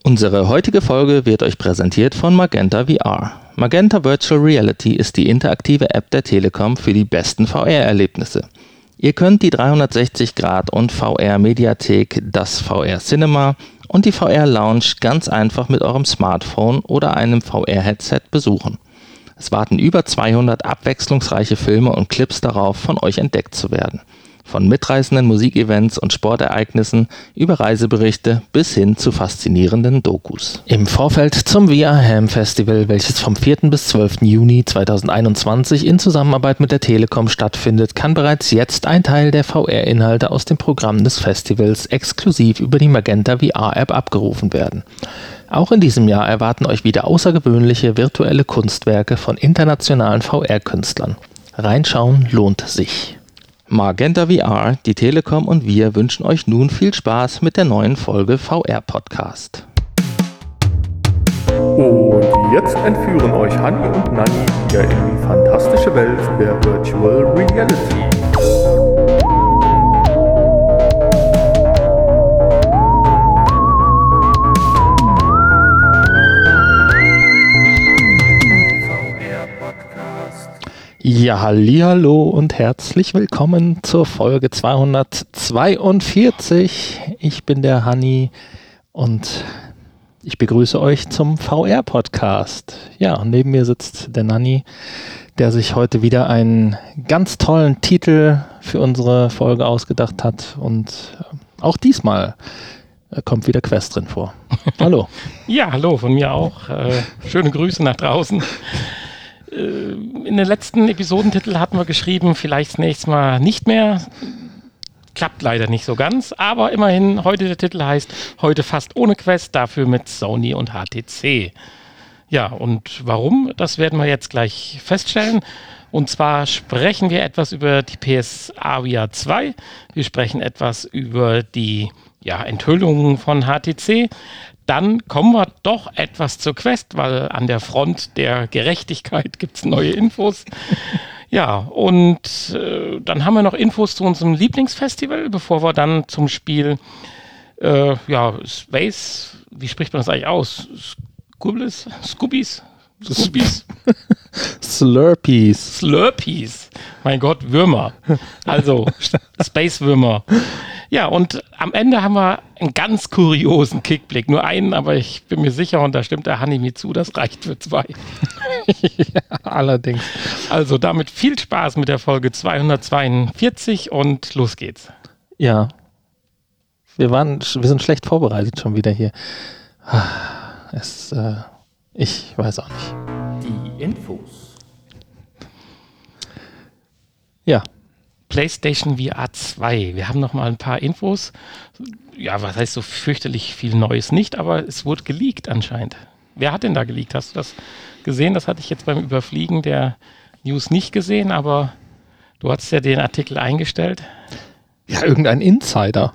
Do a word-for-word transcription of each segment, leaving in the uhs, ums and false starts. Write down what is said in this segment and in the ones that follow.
Unsere heutige Folge wird euch präsentiert von Magenta V R. Magenta Virtual Reality ist die interaktive App der Telekom für die besten V R-Erlebnisse. Ihr könnt die dreihundertsechzig Grad und V R-Mediathek, das V R-Cinema und die V R-Lounge ganz einfach mit eurem Smartphone oder einem V R-Headset besuchen. Es warten über zweihundert abwechslungsreiche Filme und Clips darauf, von euch entdeckt zu werden. Von mitreißenden Musikevents und Sportereignissen über Reiseberichte bis hin zu faszinierenden Dokus. Im Vorfeld zum V R Ham Festival, welches vom vierten bis zwölften Juni zweitausendeinundzwanzig in Zusammenarbeit mit der Telekom stattfindet, kann bereits jetzt ein Teil der V R-Inhalte aus dem Programm des Festivals exklusiv über die Magenta V R-App abgerufen werden. Auch in diesem Jahr erwarten euch wieder außergewöhnliche virtuelle Kunstwerke von internationalen V R-Künstlern. Reinschauen lohnt sich. Magenta V R, die Telekom und wir wünschen euch nun viel Spaß mit der neuen Folge V R-Podcast. Und jetzt entführen euch Hanni und Nanni wieder in die fantastische Welt der Virtual Reality. Ja, hallihallo und herzlich willkommen zur Folge zweihundertzweiundvierzig. Ich bin der Hanni und ich begrüße euch zum V R-Podcast. Ja, und neben mir sitzt der Nanni, der sich heute wieder einen ganz tollen Titel für unsere Folge ausgedacht hat. Und auch diesmal kommt wieder Quest drin vor. Hallo. Ja, hallo von mir auch. Äh, schöne Grüße nach draußen. In den letzten Episodentitel hatten wir geschrieben, vielleicht das nächste Mal nicht mehr. Klappt leider nicht so ganz, aber immerhin, heute der Titel heißt heute fast ohne Quest, dafür mit Sony und H T C. Ja, und warum, das werden wir jetzt gleich feststellen. Und zwar sprechen wir etwas über die P S A V R zwei, wir sprechen etwas über die ja, Enthüllungen von H T C. Dann kommen wir doch etwas zur Quest, weil an der Front der Gerechtigkeit gibt es neue Infos. Ja, und äh, dann haben wir noch Infos zu unserem Lieblingsfestival, bevor wir dann zum Spiel äh, ja, Space, wie spricht man das eigentlich aus? Scoobies? Scoobies? Scoobies? Slurpees. Slurpees. Mein Gott, Würmer. Also Space-Würmer. Ja, und am Ende haben wir einen ganz kuriosen Kickblick. Nur einen, aber ich bin mir sicher, und da stimmt der Hanni mir zu, das reicht für zwei. Ja, allerdings. Also damit viel Spaß mit der Folge zweihundertzweiundvierzig und los geht's. Ja. Wir waren, wir sind schlecht vorbereitet schon wieder hier. Es, äh, ich weiß auch nicht. Die Infos. Ja. PlayStation V R zwei. Wir haben noch mal ein paar Infos. Ja, was heißt so fürchterlich viel Neues nicht, aber es wurde geleakt anscheinend. Wer hat denn da geleakt? Hast du das gesehen? Das hatte ich jetzt beim Überfliegen der News nicht gesehen, aber du hast ja den Artikel eingestellt. Ja, irgendein Insider.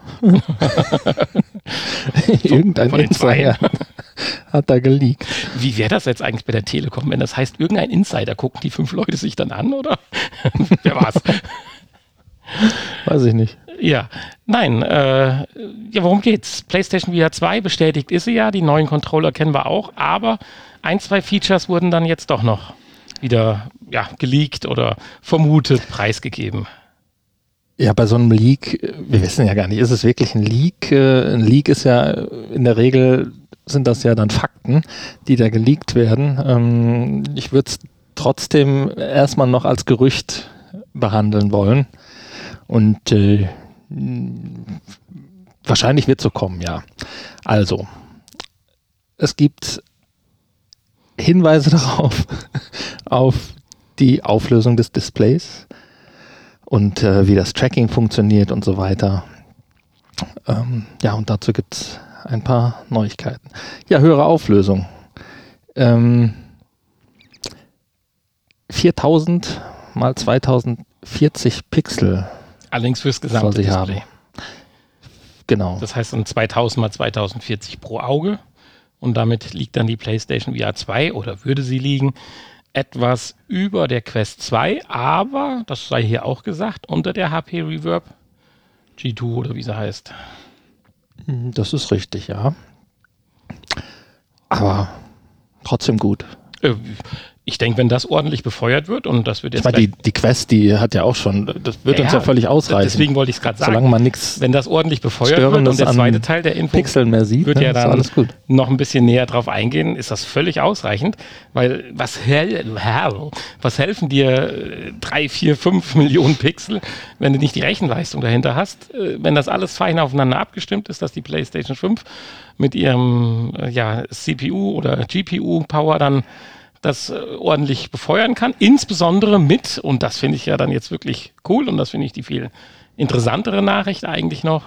irgendein Insider hat da geleakt. Wie wäre das jetzt eigentlich bei der Telekom, wenn das heißt, irgendein Insider, gucken die fünf Leute sich dann an, oder? Wer war's? Weiß ich nicht. Ja, nein, äh, ja, worum geht's? PlayStation V R zwei, bestätigt ist sie ja, die neuen Controller kennen wir auch, aber ein, zwei Features wurden dann jetzt doch noch wieder ja, geleakt oder vermutet, preisgegeben. Ja, bei so einem Leak, wir wissen ja gar nicht, ist es wirklich ein Leak? Ein Leak ist ja, in der Regel sind das ja dann Fakten, die da geleakt werden. Ich würde es trotzdem erstmal noch als Gerücht behandeln wollen. Und äh, wahrscheinlich wird es so kommen, ja. Also, es gibt Hinweise darauf, auf die Auflösung des Displays und äh, wie das Tracking funktioniert und so weiter. Ähm, ja, und dazu gibt es ein paar Neuigkeiten. Ja, höhere Auflösung. Ähm, viertausend mal zweitausendvierzig Pixel. Allerdings fürs gesamte Display. Haben. Genau. Das heißt dann zweitausend mal zweitausendvierzig pro Auge und damit liegt dann die PlayStation V R zwei oder würde sie liegen etwas über der Quest zwei, aber, das sei hier auch gesagt, unter der H P Reverb G zwei oder wie sie heißt. Das ist richtig, ja. aber trotzdem gut. Äh, Ich denke, wenn das ordentlich befeuert wird und das wird jetzt. Ich meine, die, die Quest, die hat ja auch schon, das wird ja, uns ja völlig ausreichen. Deswegen wollte ich es gerade sagen. Solange man nichts. Wenn das ordentlich befeuert wird und der zweite Teil der Info Pixeln mehr sieht, wird ne, ja dann alles gut. noch ein bisschen näher drauf eingehen, ist das völlig ausreichend, weil was, hel was helfen dir drei, vier, fünf Millionen Pixel, wenn du nicht die Rechenleistung dahinter hast, wenn das alles fein aufeinander abgestimmt ist, dass die PlayStation fünf mit ihrem ja, C P U oder G P U-Power dann das äh, ordentlich befeuern kann, insbesondere mit, und das finde ich ja dann jetzt wirklich cool und das finde ich die viel interessantere Nachricht eigentlich noch.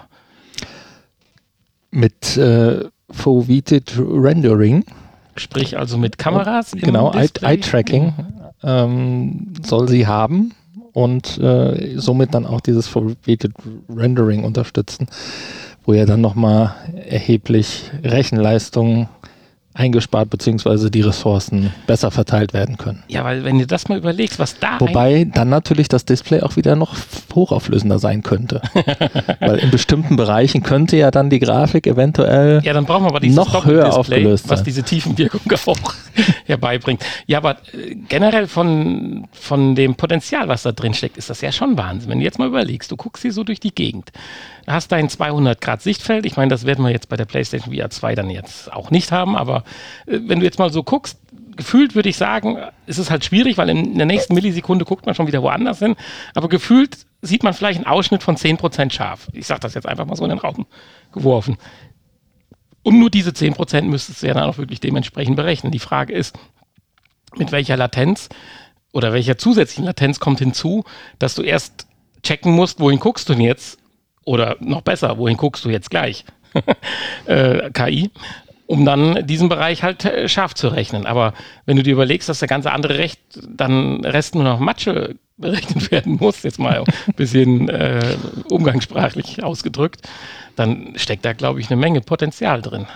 Mit äh, Foveated Rendering. Sprich also mit Kameras im Genau, Display. Eye-Tracking ähm, soll sie haben und äh, somit dann auch dieses Foveated Rendering unterstützen, wo ja dann nochmal erheblich Rechenleistung eingespart, beziehungsweise die Ressourcen besser verteilt werden können. Ja, weil wenn du das mal überlegst, was da... Wobei dann natürlich das Display auch wieder noch hochauflösender sein könnte. Weil in bestimmten Bereichen könnte ja dann die Grafik eventuell ja, dann brauchen wir aber dieses noch höher aufgelöst was sein. diese Tiefenwirkung auch herbeibringt. Ja, aber äh, generell von, von dem Potenzial, was da drin steckt, ist das ja schon Wahnsinn. Wenn du jetzt mal überlegst, du guckst hier so durch die Gegend, hast dein zweihundert Grad Sichtfeld, ich meine, das werden wir jetzt bei der PlayStation V R zwei dann jetzt auch nicht haben, aber äh, wenn du jetzt mal so guckst, gefühlt würde ich sagen, ist es halt schwierig, weil in der nächsten Millisekunde guckt man schon wieder woanders hin, aber gefühlt sieht man vielleicht einen Ausschnitt von zehn Prozent scharf. Ich sage das jetzt einfach mal so in den Raum geworfen. Und nur diese zehn Prozent müsstest du ja dann auch wirklich dementsprechend berechnen. Die Frage ist, mit welcher Latenz oder welcher zusätzlichen Latenz kommt hinzu, dass du erst checken musst, wohin guckst du denn jetzt? Oder noch besser, wohin guckst du jetzt gleich? äh, K I. Um dann diesen Bereich halt äh, scharf zu rechnen. Aber wenn du dir überlegst, dass der ganze andere Recht, dann Rest nur noch Matsche berechnet werden muss, jetzt mal ein bisschen äh, umgangssprachlich ausgedrückt, dann steckt da, glaube ich, eine Menge Potenzial drin.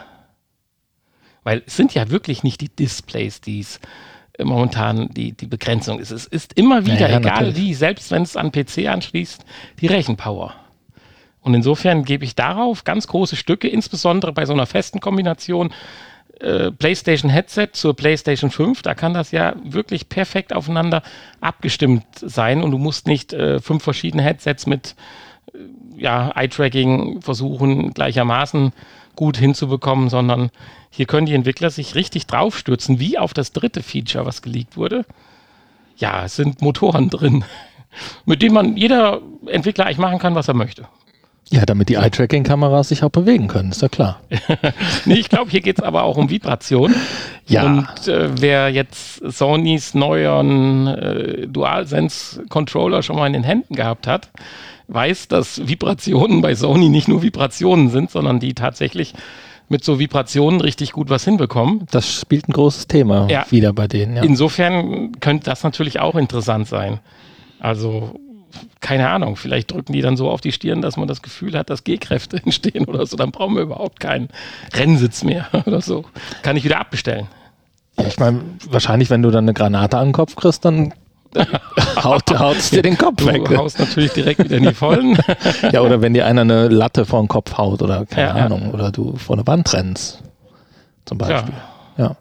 Weil es sind ja wirklich nicht die Displays, die es äh, momentan die, die Begrenzung ist. Es ist immer wieder, ja, ja, egal natürlich. wie, selbst wenn es an P C anschließt, die Rechenpower. Und insofern gebe ich darauf ganz große Stücke, insbesondere bei so einer festen Kombination äh, PlayStation Headset zur PlayStation fünf. Da kann das ja wirklich perfekt aufeinander abgestimmt sein und du musst nicht äh, fünf verschiedene Headsets mit äh, ja, Eye-Tracking versuchen gleichermaßen gut hinzubekommen, sondern hier können die Entwickler sich richtig draufstürzen, wie auf das dritte Feature, was geleakt wurde. Ja, es sind Motoren drin, mit denen man jeder Entwickler eigentlich machen kann, was er möchte. Ja, damit die Eye-Tracking-Kameras sich auch bewegen können, ist ja klar. Nee, ich glaube, hier geht es aber auch um Vibration. Ja. Und äh, wer jetzt Sonys neuen äh, DualSense-Controller schon mal in den Händen gehabt hat, weiß, dass Vibrationen bei Sony nicht nur Vibrationen sind, sondern die tatsächlich mit so Vibrationen richtig gut was hinbekommen. Das spielt ein großes Thema Ja. wieder bei denen. Ja. Insofern könnte das natürlich auch interessant sein. Also keine Ahnung, vielleicht drücken die dann so auf die Stirn, dass man das Gefühl hat, dass G-Kräfte entstehen oder so. Dann brauchen wir überhaupt keinen Rennsitz mehr oder so. Kann ich wieder abbestellen. Ja, ich meine, wahrscheinlich, wenn du dann eine Granate an den Kopf kriegst, dann haut, haut dir den Kopf Du weg. haust natürlich direkt wieder in die Vollen. Ja, oder wenn dir einer eine Latte vor den Kopf haut oder keine Ja, ja. Ahnung, oder du vor eine Wand rennst, zum Beispiel. Ja.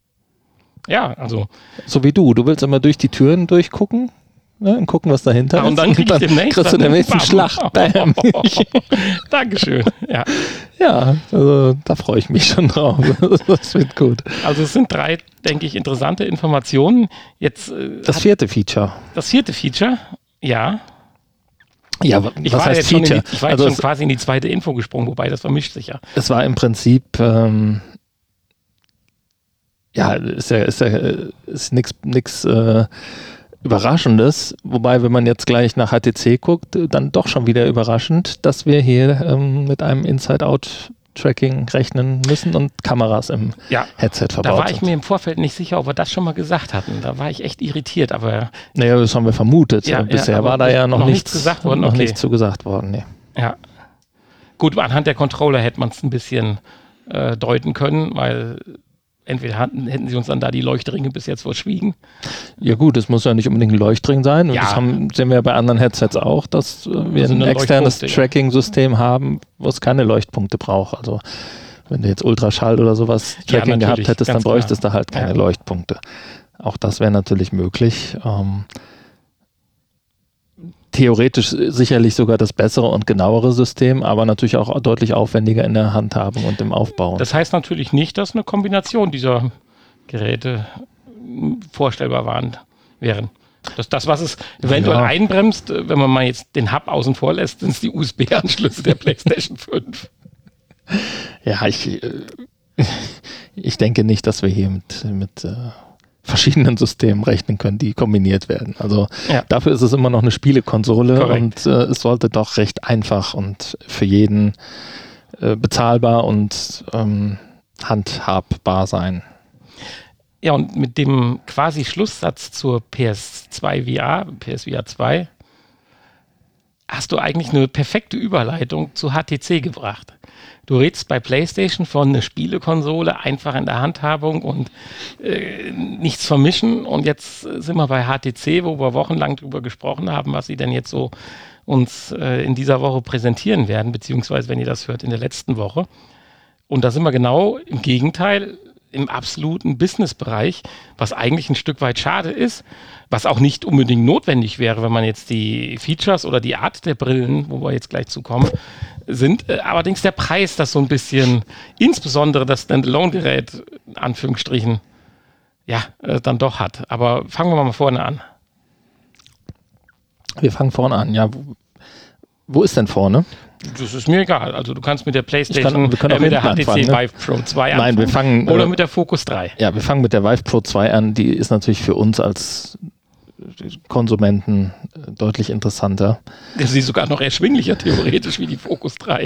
Ja, also. So wie du. Du willst immer durch die Türen durchgucken, ne, und gucken, was dahinter Ja, und ist. dann krieg ich demnächst kriegst du dann demnächst einen Bam. Schlag. Bam. Dankeschön. Ja. Ja, also da freue ich mich schon drauf. Das wird gut. Also es sind drei, denke ich, interessante Informationen. Jetzt äh, Das hat vierte Feature. das vierte Feature, ja. Ja, wa- Ich was war heißt jetzt schon, in Feature? die, ich war Also jetzt schon es, quasi in die zweite Info gesprungen, wobei das vermischt sich ja. es war im Prinzip, ähm, ja, ist ja, ist ja ist nichts nix, äh, Überraschendes, wobei, wenn man jetzt gleich nach H T C guckt, dann doch schon wieder überraschend, dass wir hier ähm, mit einem Inside-Out-Tracking rechnen müssen und Kameras im Ja, Headset da verbaut war ich sind. mir im Vorfeld nicht sicher, ob wir das schon mal gesagt hatten. Da war ich echt irritiert, aber Naja, das haben wir vermutet. Ja, Bisher ja, aber war da ja noch, noch nichts, nichts gesagt worden, noch okay. nichts zu gesagt worden. Nee. ja. Gut, anhand der Controller hätte man es ein bisschen äh, deuten können, weil entweder hatten, hätten sie uns dann da die Leuchtringe bis jetzt verschwiegen. Ja gut, es muss ja nicht unbedingt ein Leuchtring sein. Und Ja. das haben, sehen wir ja bei anderen Headsets auch, dass äh, wir Also ein eine externes Leuchtpunkte, ja. Tracking-System haben, wo es keine Leuchtpunkte braucht. Also Wenn du jetzt Ultraschall oder sowas Tracking ja, gehabt hättest, dann bräuchtest klar. du halt keine ja. Leuchtpunkte. Auch das wäre natürlich möglich. Ähm, theoretisch sicherlich sogar das bessere und genauere System, aber natürlich auch deutlich aufwendiger in der Handhabung und im Aufbau. Das heißt natürlich nicht, dass eine Kombination dieser Geräte vorstellbar waren, wären. Das, das, was es eventuell ja. einbremst, wenn man mal jetzt den Hub außen vor lässt, sind es die U S B-Anschlüsse der PlayStation fünf. Ja, ich, ich denke nicht, dass wir hier mit, mit äh, verschiedenen Systemen rechnen können, die kombiniert werden. Also ja. dafür ist es immer noch eine Spielekonsole Korrekt. und äh, es sollte doch recht einfach und für jeden äh, bezahlbar und ähm, handhabbar sein. Ja, und mit dem quasi Schlusssatz zur P S zwei V R, P S V R zwei, hast du eigentlich eine perfekte Überleitung zu H T C gebracht. Du redest bei PlayStation von einer Spielekonsole, einfach in der Handhabung und äh, nichts vermischen. Und jetzt sind wir bei H T C, wo wir wochenlang drüber gesprochen haben, was sie denn jetzt so uns äh, in dieser Woche präsentieren werden, beziehungsweise, wenn ihr das hört, in der letzten Woche. Und da sind wir genau im Gegenteil, im absoluten Business-Bereich, was eigentlich ein Stück weit schade ist, was auch nicht unbedingt notwendig wäre, wenn man jetzt die Features oder die Art der Brillen, wo wir jetzt gleich zu kommen, sind. Äh, allerdings der Preis, das so ein bisschen, insbesondere das Standalone-Gerät, in Anführungsstrichen, ja, äh, dann doch hat. Aber fangen wir mal vorne an. Wir fangen vorne an, ja. Wo, wo ist denn vorne? Das ist mir egal. Also du kannst mit der PlayStation, kann, wir können äh, auch mit der H T C anfangen, ne? Vive Pro zwei Nein, anfangen. wir fangen, Oder äh, mit der Focus drei. Ja, wir fangen mit der Vive Pro zwei an. Die ist natürlich für uns als Konsumenten äh, deutlich interessanter. Sie ist sogar noch erschwinglicher theoretisch wie die Focus drei.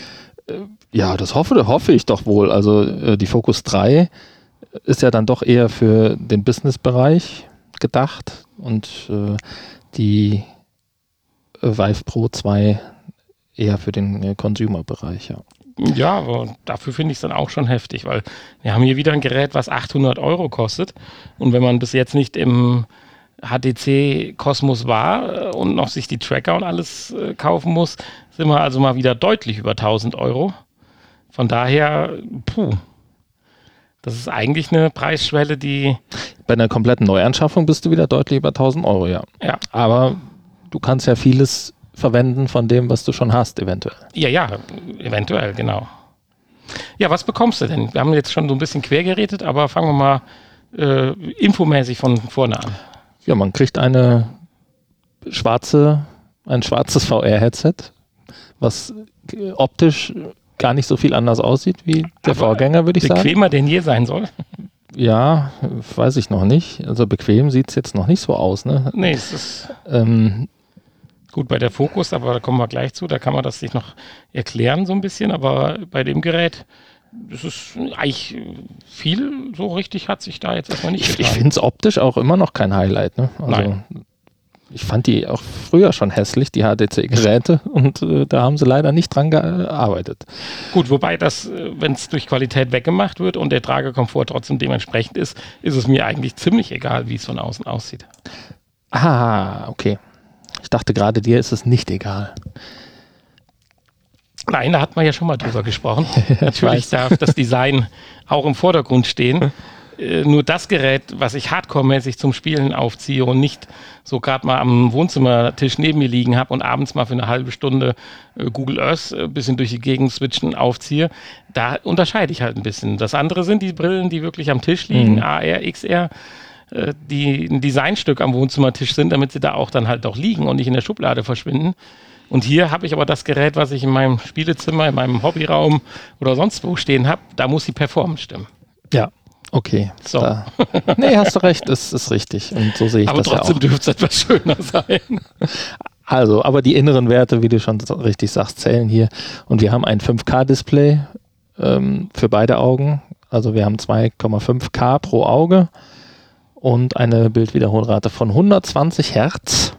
Ja, das hoffe, hoffe ich doch wohl. Also äh, die Focus drei ist ja dann doch eher für den Business-Bereich gedacht und äh, die äh, Vive Pro zwei eher für den äh, Consumer-Bereich, ja. Ja, aber dafür finde ich es dann auch schon heftig, weil wir haben hier wieder ein Gerät, was achthundert Euro kostet. Und wenn man bis jetzt nicht im H T C-Kosmos war und noch sich die Tracker und alles äh, kaufen muss, sind wir also mal wieder deutlich über tausend Euro. Von daher, puh, das ist eigentlich eine Preisschwelle, die... Bei einer kompletten Neuanschaffung bist du wieder deutlich über tausend Euro, ja. Ja. Aber du kannst ja vieles verwenden von dem, was du schon hast, eventuell. Ja, ja, eventuell, genau. Ja, was bekommst du denn? Wir haben jetzt schon so ein bisschen quer geredet, aber fangen wir mal äh, infomäßig von vorne an. Ja, man kriegt eine schwarze, ein schwarzes V R-Headset, was optisch gar nicht so viel anders aussieht wie der aber Vorgänger, würde ich bequemer sagen. Bequemer denn je sein soll? Ja, weiß ich noch nicht. Also bequem sieht es jetzt noch nicht so aus, ne? Nee, es ist... Ähm, Gut, bei der Focus, aber da kommen wir gleich zu, da kann man das sich noch erklären so ein bisschen, aber bei dem Gerät, das ist eigentlich viel, so richtig hat sich da jetzt erstmal nicht Ich, getan. ich finde es optisch auch immer noch kein Highlight. Ne? Also, Nein. Ich fand die auch früher schon hässlich, die H T C-Geräte, und äh, da haben sie leider nicht dran gearbeitet. Gut, wobei das, wenn es durch Qualität weggemacht wird und der Tragekomfort trotzdem dementsprechend ist, ist es mir eigentlich ziemlich egal, wie es von außen aussieht. Ah, okay. Ich dachte gerade, dir ist es nicht egal. Nein, da hat man ja schon mal drüber gesprochen. Natürlich weiß. darf das Design auch im Vordergrund stehen. Äh, nur das Gerät, was ich hardcore-mäßig zum Spielen aufziehe und nicht so gerade mal am Wohnzimmertisch neben mir liegen habe und abends mal für eine halbe Stunde äh, Google Earth ein bisschen durch die Gegend switchen aufziehe, da unterscheide ich halt ein bisschen. Das andere sind die Brillen, die wirklich am Tisch liegen, mhm. A R, X R, die ein Designstück am Wohnzimmertisch sind, damit sie da auch dann halt auch liegen und nicht in der Schublade verschwinden. Und hier habe ich aber das Gerät, was ich in meinem Spielezimmer, in meinem Hobbyraum oder sonst wo stehen habe, da muss die Performance stimmen. Ja, okay. So. Da, nee, hast du recht, das ist richtig. Und so sehe ich aber das ja auch. Aber trotzdem dürfte es etwas schöner sein. Also, aber die inneren Werte, wie du schon richtig sagst, zählen hier. Und wir haben ein fünf K-Display ähm, für beide Augen. Also wir haben zwei Komma fünf K pro Auge. Und eine Bildwiederholrate von hundertzwanzig Hertz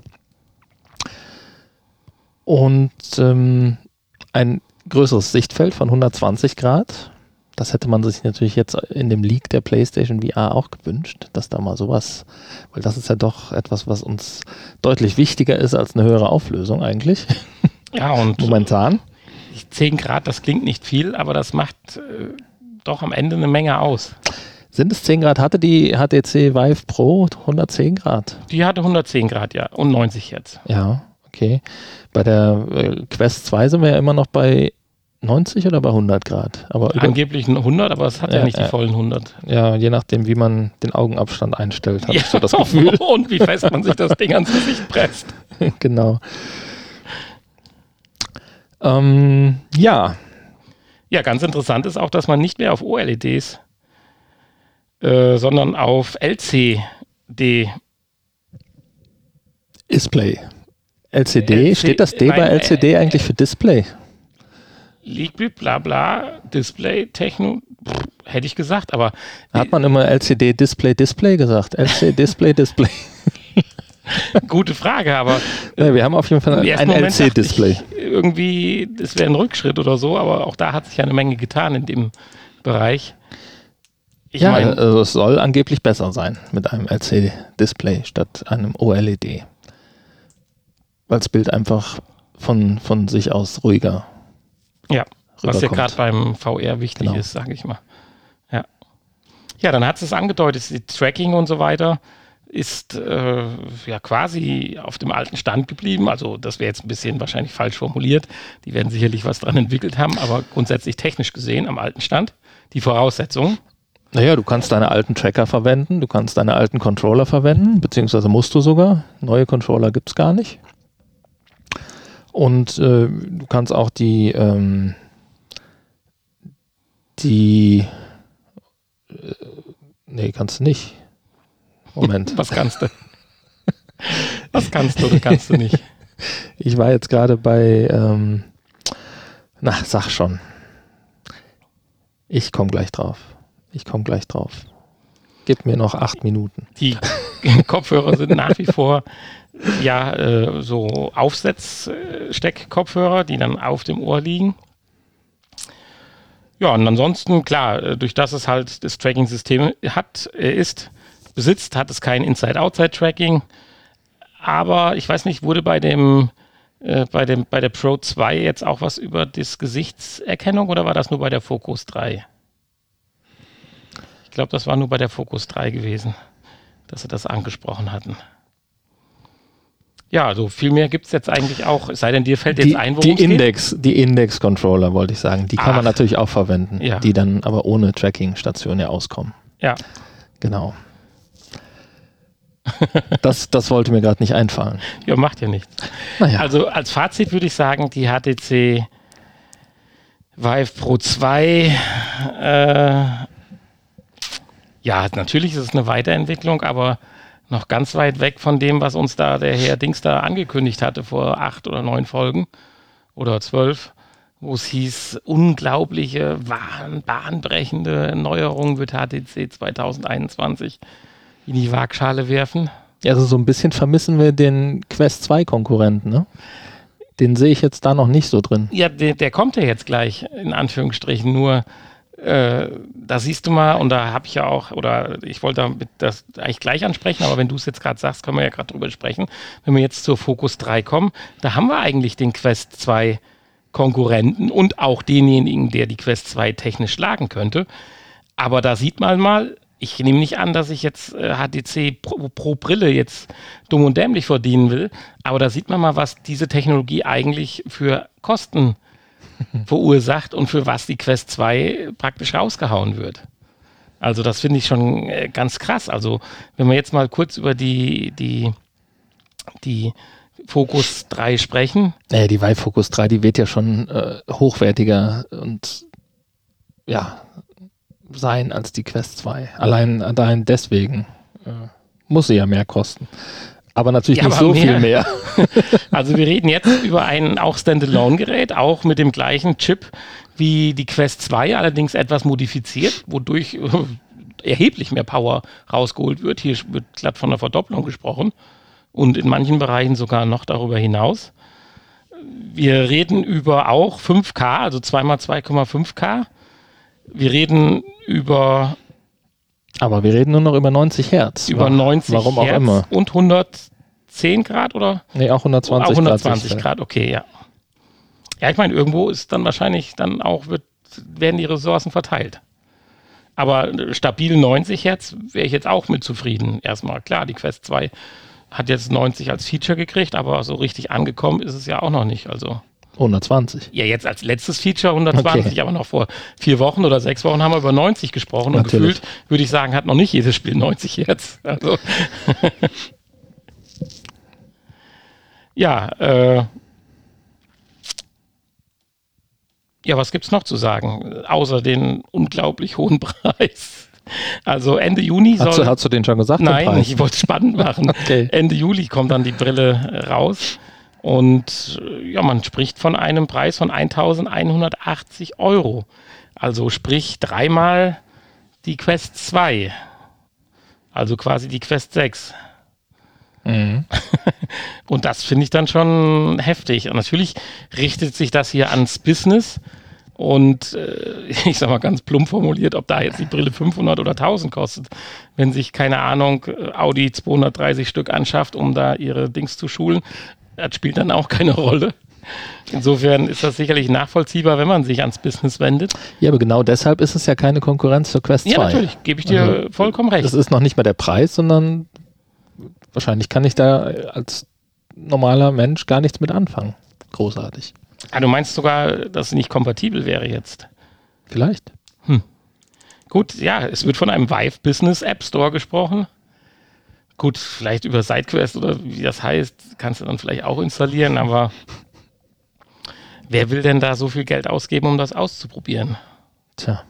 und ähm, ein größeres Sichtfeld von hundertzwanzig Grad. Das hätte man sich natürlich jetzt in dem Leak der PlayStation V R auch gewünscht, dass da mal sowas, weil das ist ja doch etwas, was uns deutlich wichtiger ist als eine höhere Auflösung eigentlich. Ja, und momentan. zehn Grad, das klingt nicht viel, aber das macht äh, doch am Ende eine Menge aus. Sind es zehn Grad? Hatte die H T C Vive Pro hundertzehn Grad? Die hatte hundertzehn Grad, ja, und neunzig jetzt. Ja, okay. Bei der äh, Quest zwei sind wir ja immer noch bei neunzig oder bei hundert Grad? Aber angeblich hundert, aber es hat ja, ja nicht die ja. vollen hundert. Ja, je nachdem, wie man den Augenabstand einstellt, habe ja. ich so das Gefühl. Und wie fest man sich das Ding ans Gesicht presst. Genau. Ähm, ja. Ja, ganz interessant ist auch, dass man nicht mehr auf O L E Ds, äh, sondern auf L C D Display. L C D, L C, steht das D nein, bei L C D äh, eigentlich für Display? Liquid, bla bla, Display, Techno, pff, hätte ich gesagt, aber... Hat man immer L C D, Display, Display gesagt? L C D, Display, Display. Gute Frage, aber... Ja, wir haben auf jeden Fall ein L C D-Display. Irgendwie, das wäre ein Rückschritt oder so, aber auch da hat sich ja eine Menge getan in dem Bereich. Ich ja, mein, also es soll angeblich besser sein mit einem L C D-Display statt einem O L E D. Weil das Bild einfach von, von sich aus ruhiger ja, was ja gerade beim V R wichtig genau. ist, sage ich mal. Ja, ja, dann hat es angedeutet, die Tracking und so weiter ist äh, ja quasi auf dem alten Stand geblieben. Also das wäre jetzt ein bisschen wahrscheinlich falsch formuliert. Die werden sicherlich was dran entwickelt haben, aber grundsätzlich technisch gesehen am alten Stand. Die Voraussetzungen. Naja, du kannst deine alten Tracker verwenden, du kannst deine alten Controller verwenden, beziehungsweise musst du sogar. Neue Controller gibt es gar nicht. Und äh, du kannst auch die ähm, die äh, nee, kannst du nicht. Moment. Was kannst du? Was kannst du oder kannst du nicht? Ich war jetzt gerade bei ähm, na, sag schon. Ich komme gleich drauf. Ich komme gleich drauf. Gib mir noch acht Minuten. Die Kopfhörer sind nach wie vor ja äh, so Aufsetzsteck-Kopfhörer, die dann auf dem Ohr liegen. Ja, und ansonsten, klar, durch das es halt das Tracking-System hat, äh, ist, besitzt, hat es kein Inside-Outside-Tracking. Aber ich weiß nicht, wurde bei dem, äh, bei dem bei der Pro zwei jetzt auch was über das Gesichtserkennung oder war das nur bei der Focus drei? Ich glaube, das war nur bei der Focus drei gewesen, dass sie das angesprochen hatten. Ja, also viel mehr gibt es jetzt eigentlich auch, es sei denn, dir fällt jetzt die, ein, worum die Index, geht. Die Index-Controller, wollte ich sagen, die kann Ach. man natürlich auch verwenden, ja. die dann aber ohne Tracking-Station ja auskommen. Ja. Genau. Das, das wollte mir gerade nicht einfallen. Ja, macht ja nichts. Naja. Also als Fazit würde ich sagen, die H T C Vive Pro zwei, äh, ja, natürlich ist es eine Weiterentwicklung, aber noch ganz weit weg von dem, was uns da der Herr Dings da angekündigt hatte vor acht oder neun Folgen oder zwölf, wo es hieß, unglaubliche, bahn, bahnbrechende Neuerungen wird H T C zwanzig einundzwanzig in die Waagschale werfen. Also so ein bisschen vermissen wir den Quest zwei Konkurrenten, ne? Den sehe ich jetzt da noch nicht so drin. Ja, der, der kommt ja jetzt gleich, in Anführungsstrichen, nur äh, da siehst du mal, und da habe ich ja auch, oder ich wollte das eigentlich gleich ansprechen, aber wenn du es jetzt gerade sagst, können wir ja gerade drüber sprechen. Wenn wir jetzt zur Focus drei kommen, da haben wir eigentlich den Quest zwei Konkurrenten und auch denjenigen, der die Quest zwei technisch schlagen könnte. Aber da sieht man mal, ich nehme nicht an, dass ich jetzt äh, H T C pro, pro Brille jetzt dumm und dämlich verdienen will, aber da sieht man mal, was diese Technologie eigentlich für Kosten verursacht und für was die Quest zwei praktisch rausgehauen wird. Also das finde ich schon äh, ganz krass. Also wenn wir jetzt mal kurz über die, die, die Focus drei sprechen. Naja, die Vive Focus drei, die wird ja schon äh, hochwertiger und ja, sein als die Quest zwei. Allein, allein deswegen äh, muss sie ja mehr kosten. Aber natürlich ja, nicht aber so mehr. viel mehr. Also wir reden jetzt über ein auch Standalone-Gerät, auch mit dem gleichen Chip wie die Quest zwei, allerdings etwas modifiziert, wodurch äh, erheblich mehr Power rausgeholt wird. Hier wird glatt von einer Verdopplung gesprochen und in manchen Bereichen sogar noch darüber hinaus. Wir reden über auch fünf K, also zwei mal zwei Komma fünf K. Wir reden über... Aber wir reden nur noch über neunzig Hertz. Über neunzig Warum Hertz auch immer. Und hundertzehn Grad, oder? Nee, auch hundertzwanzig, auch hundertzwanzig Grad. Grad, okay, ja. Ja, ich meine, irgendwo ist dann wahrscheinlich dann auch, wird, werden die Ressourcen verteilt. Aber stabil neunzig Hertz wäre ich jetzt auch mit zufrieden. Erstmal, klar, die Quest zwei hat jetzt neunzig als Feature gekriegt, aber so richtig angekommen ist es ja auch noch nicht. Also hundertzwanzig. ja, jetzt als letztes Feature hundertzwanzig, Okay. aber noch vor vier Wochen oder sechs Wochen haben wir über neunzig gesprochen. Und Natürlich. gefühlt, würde ich sagen, hat noch nicht jedes Spiel neunzig Hertz. Also ja, äh, ja, was gibt's noch zu sagen, außer den unglaublich hohen Preis? Also Ende Juni soll... Hast du, hast du den schon gesagt? den Nein, Preis? ich wollte es spannend machen. Okay. Ende Juli kommt dann die Brille raus und äh, ja, man spricht von einem Preis von eintausendeinhundertachtzig Euro. Also sprich dreimal die Quest zwei. Also quasi die Quest sechs. Mhm. Und das finde ich dann schon heftig. Und natürlich richtet sich das hier ans Business. Und äh, ich sag mal ganz plump formuliert, ob da jetzt die Brille fünfhundert oder tausend kostet, wenn sich, keine Ahnung, Audi zweihundertdreißig Stück anschafft, um da ihre Dings zu schulen, das spielt dann auch keine Rolle. Insofern ist das sicherlich nachvollziehbar, wenn man sich ans Business wendet. Ja, aber genau deshalb ist es ja keine Konkurrenz zur Quest zwei. Ja, natürlich, gebe ich dir Also, vollkommen recht. Das ist noch nicht mal der Preis, sondern wahrscheinlich kann ich da als normaler Mensch gar nichts mit anfangen. Großartig. Ah, du meinst sogar, dass sie nicht kompatibel wäre jetzt? Vielleicht. Gut, ja, es wird von einem Vive Business App Store gesprochen. Gut, vielleicht über SideQuest oder wie das heißt, kannst du dann vielleicht auch installieren, aber wer will denn da so viel Geld ausgeben, um das auszuprobieren? Tja.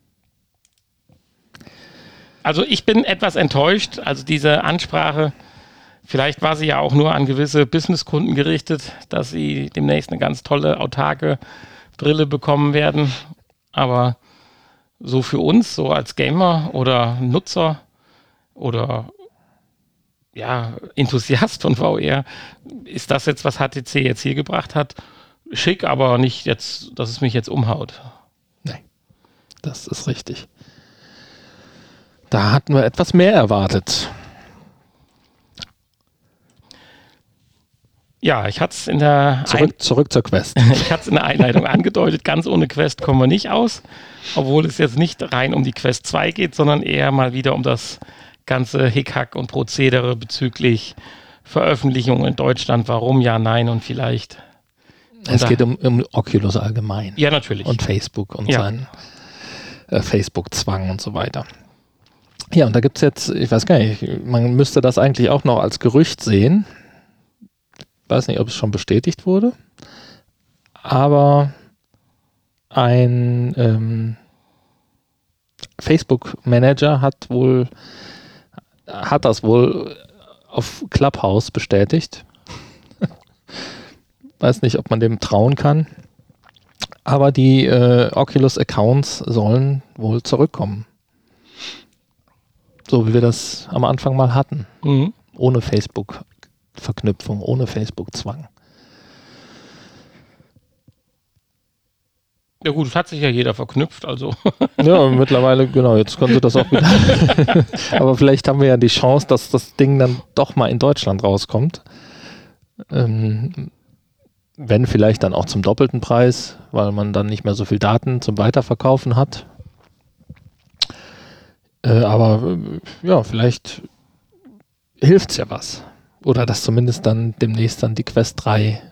Also ich bin etwas enttäuscht, also diese Ansprache, vielleicht war sie ja auch nur an gewisse Businesskunden gerichtet, dass sie demnächst eine ganz tolle, autarke Brille bekommen werden, aber so für uns, so als Gamer oder Nutzer oder ja, Enthusiast von V R, ist das jetzt, was H T C jetzt hier gebracht hat, schick, aber nicht jetzt, dass es mich jetzt umhaut. Nee, das ist richtig. Da hatten wir etwas mehr erwartet. Ja, ich hatte es in der Zurück, zurück zur Quest. Ich hatte es in der Einleitung angedeutet, ganz ohne Quest kommen wir nicht aus, obwohl es jetzt nicht rein um die Quest zwei geht, sondern eher mal wieder um das ganze Hickhack und Prozedere bezüglich Veröffentlichung in Deutschland, warum, ja, nein und vielleicht. Es Und geht da- um, um Oculus allgemein. Ja, natürlich. Und Facebook und Ja. seinen äh, Facebook-Zwang und so weiter. Ja, und da gibt es jetzt, ich weiß gar nicht, man müsste das eigentlich auch noch als Gerücht sehen. Ich weiß nicht, ob es schon bestätigt wurde. Aber ein ähm, Facebook-Manager hat wohl, hat das wohl auf Clubhouse bestätigt. Weiß nicht, ob man dem trauen kann. Aber die äh, Oculus-Accounts sollen wohl zurückkommen. So wie wir das am Anfang mal hatten. Mhm. Ohne Facebook-Verknüpfung, ohne Facebook-Zwang. Ja gut, es hat sich ja jeder verknüpft, also. Ja, mittlerweile, genau, jetzt können sie das auch wieder. Aber vielleicht haben wir ja die Chance, dass das Ding dann doch mal in Deutschland rauskommt. Ähm, wenn vielleicht dann auch zum doppelten Preis, weil man dann nicht mehr so viel Daten zum Weiterverkaufen hat. Äh, aber äh, ja, vielleicht hilft es ja was. Oder dass zumindest dann demnächst dann die Quest drei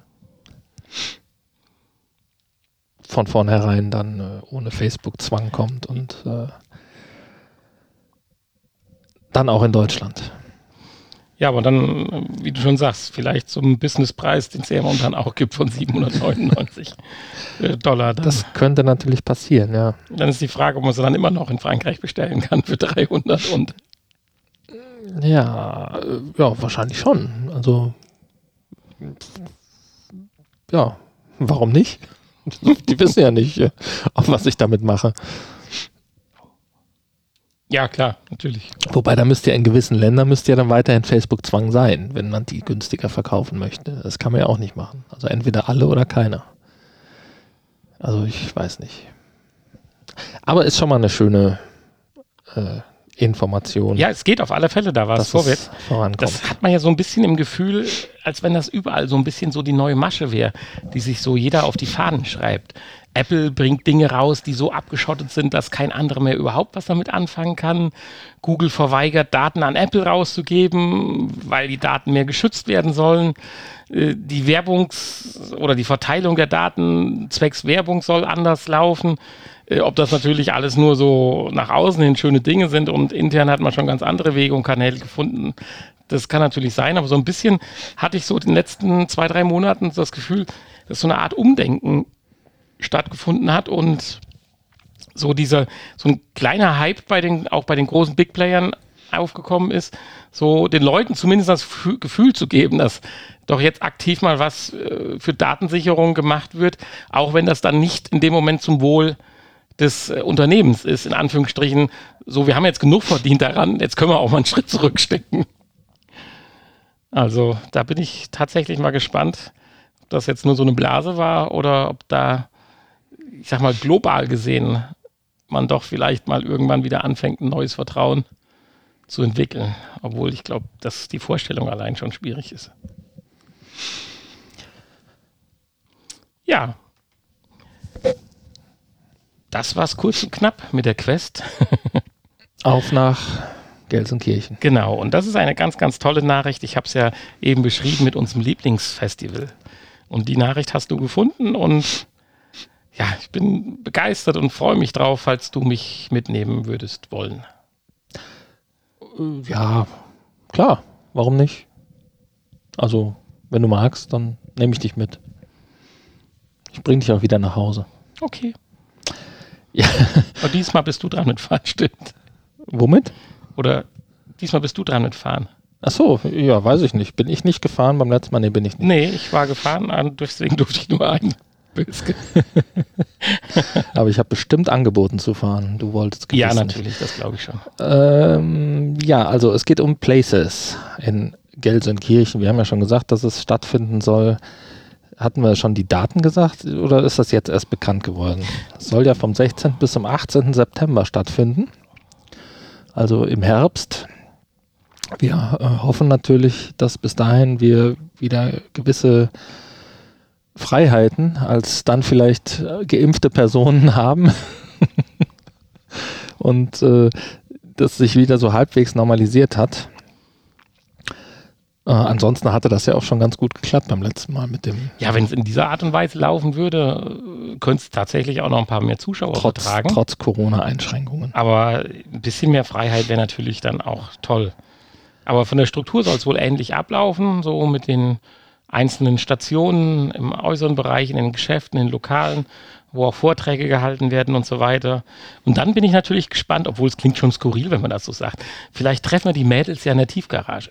von vornherein dann äh, ohne Facebook-Zwang kommt und äh, dann auch in Deutschland. Ja, aber dann, wie du schon sagst, vielleicht zum Businesspreis, den es ja momentan auch gibt, von siebenhundertneunundneunzig Dollar. Dann, Das könnte natürlich passieren, ja. dann ist die Frage, ob man sie dann immer noch in Frankreich bestellen kann für dreihundert und. Ja, äh, ja, wahrscheinlich schon. Also ja, warum nicht? Die wissen ja nicht, äh, auf was ich damit mache. Ja, klar, natürlich. Wobei, da müsste ja in gewissen Ländern müsste ja dann weiterhin Facebook-Zwang sein, wenn man die günstiger verkaufen möchte. Das kann man ja auch nicht machen. Also entweder alle oder keiner. Also ich weiß nicht. Aber ist schon mal eine schöne äh, Information. Ja, es geht auf alle Fälle da was vorwärts. Das hat man ja so ein bisschen im Gefühl, als wenn das überall so ein bisschen so die neue Masche wäre, die sich so jeder auf die Fahnen schreibt. Apple bringt Dinge raus, die so abgeschottet sind, dass kein anderer mehr überhaupt was damit anfangen kann. Google verweigert, Daten an Apple rauszugeben, weil die Daten mehr geschützt werden sollen. Die Werbungs- oder die Verteilung der Daten zwecks Werbung soll anders laufen. Ob das natürlich alles nur so nach außen hin schöne Dinge sind und intern hat man schon ganz andere Wege und Kanäle gefunden. Das kann natürlich sein, aber so ein bisschen hatte ich so in den letzten zwei, drei Monaten das Gefühl, dass so eine Art Umdenken stattgefunden hat und so dieser, so ein kleiner Hype bei den, auch bei den großen Big Playern aufgekommen ist, so den Leuten zumindest das F- Gefühl zu geben, dass doch jetzt aktiv mal was äh, für Datensicherung gemacht wird, auch wenn das dann nicht in dem Moment zum Wohl des äh, Unternehmens ist, in Anführungsstrichen, so wir haben jetzt genug verdient daran, jetzt können wir auch mal einen Schritt zurückstecken. Also da bin ich tatsächlich mal gespannt, ob das jetzt nur so eine Blase war oder ob da, ich sag mal, global gesehen man doch vielleicht mal irgendwann wieder anfängt, ein neues Vertrauen zu entwickeln. Obwohl ich glaube, dass die Vorstellung allein schon schwierig ist. Ja. Das war's kurz und knapp mit der Quest. Auf nach Gelsenkirchen. Genau, und das ist eine ganz, ganz tolle Nachricht. Ich habe es ja eben beschrieben mit unserem Lieblingsfestival. Und die Nachricht hast du gefunden und ja, ich bin begeistert und freue mich drauf, falls du mich mitnehmen würdest wollen. Ja, klar, warum nicht? Also, wenn du magst, dann nehme ich dich mit. Ich bringe dich auch wieder nach Hause. Okay. Ja. Aber diesmal bist du dran mit Fahren, stimmt. Womit? Oder diesmal bist du dran mit Fahren. Ach so, ja, weiß ich nicht. Bin ich nicht gefahren beim letzten Mal? Nee, bin ich nicht. Nee, ich war gefahren, deswegen durfte ich nur einen. Aber ich habe bestimmt angeboten zu fahren. Du wolltest gewiss. Ja, natürlich, nicht. Das glaube ich schon. Ähm, ja, also es geht um Places in Gelsenkirchen. Wir haben ja schon gesagt, dass es stattfinden soll. Hatten wir schon die Daten gesagt oder ist das jetzt erst bekannt geworden? Es soll ja vom sechzehnten bis zum achtzehnten September stattfinden. Also im Herbst. Wir äh, hoffen natürlich, dass bis dahin wir wieder gewisse Freiheiten als dann vielleicht äh, geimpfte Personen haben und äh, das sich wieder so halbwegs normalisiert hat. Äh, ansonsten hatte das ja auch schon ganz gut geklappt beim letzten Mal mit dem... Ja, wenn es in dieser Art und Weise laufen würde, könnte es tatsächlich auch noch ein paar mehr Zuschauer trotz, vertragen. Trotz Corona-Einschränkungen. Aber ein bisschen mehr Freiheit wäre natürlich dann auch toll. Aber von der Struktur soll es wohl ähnlich ablaufen, so mit den einzelnen Stationen im äußeren Bereich, in den Geschäften, in den Lokalen, wo auch Vorträge gehalten werden und so weiter. Und dann bin ich natürlich gespannt, obwohl es klingt schon skurril, wenn man das so sagt. Vielleicht treffen wir die Mädels ja in der Tiefgarage.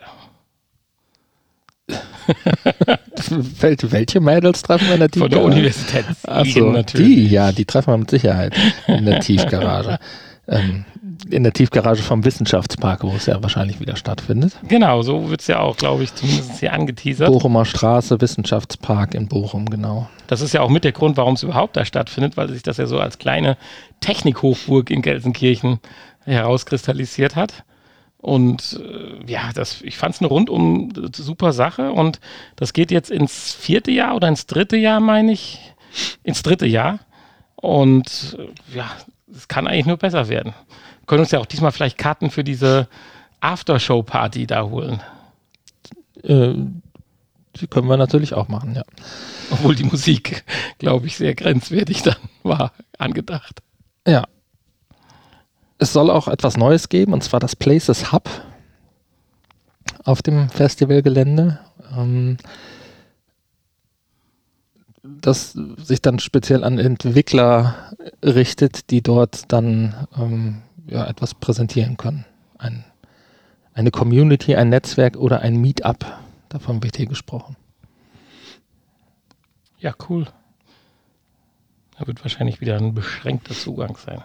welche, welche Mädels treffen wir in der Tiefgarage? Von der Universität. Achso, natürlich. Die, ja, die treffen wir mit Sicherheit in der Tiefgarage. ähm, in der Tiefgarage vom Wissenschaftspark, wo es ja wahrscheinlich wieder stattfindet. Genau, so wird es ja auch, glaube ich, zumindest hier angeteasert. Bochumer Straße, Wissenschaftspark in Bochum, genau. Das ist ja auch mit der Grund, warum es überhaupt da stattfindet, weil sich das ja so als kleine Technikhochburg in Gelsenkirchen herauskristallisiert hat. Und äh, ja, das, ich fand es eine rundum super Sache und das geht jetzt ins vierte Jahr oder ins dritte Jahr, meine ich. Ins dritte Jahr. Und äh, ja, es kann eigentlich nur besser werden. Wir können uns ja auch diesmal vielleicht Karten für diese Aftershow-Party da holen. Äh, die können wir natürlich auch machen, ja. Obwohl die Musik, glaube ich, sehr grenzwertig dann war angedacht. Ja. Es soll auch etwas Neues geben, und zwar das Places Hub auf dem Festivalgelände. Ähm, das sich dann speziell an Entwickler richtet, die dort dann ähm, ja, etwas präsentieren können. Ein, eine Community, ein Netzwerk oder ein Meetup. Davon wird hier gesprochen. Ja, cool. Da wird wahrscheinlich wieder ein beschränkter Zugang sein.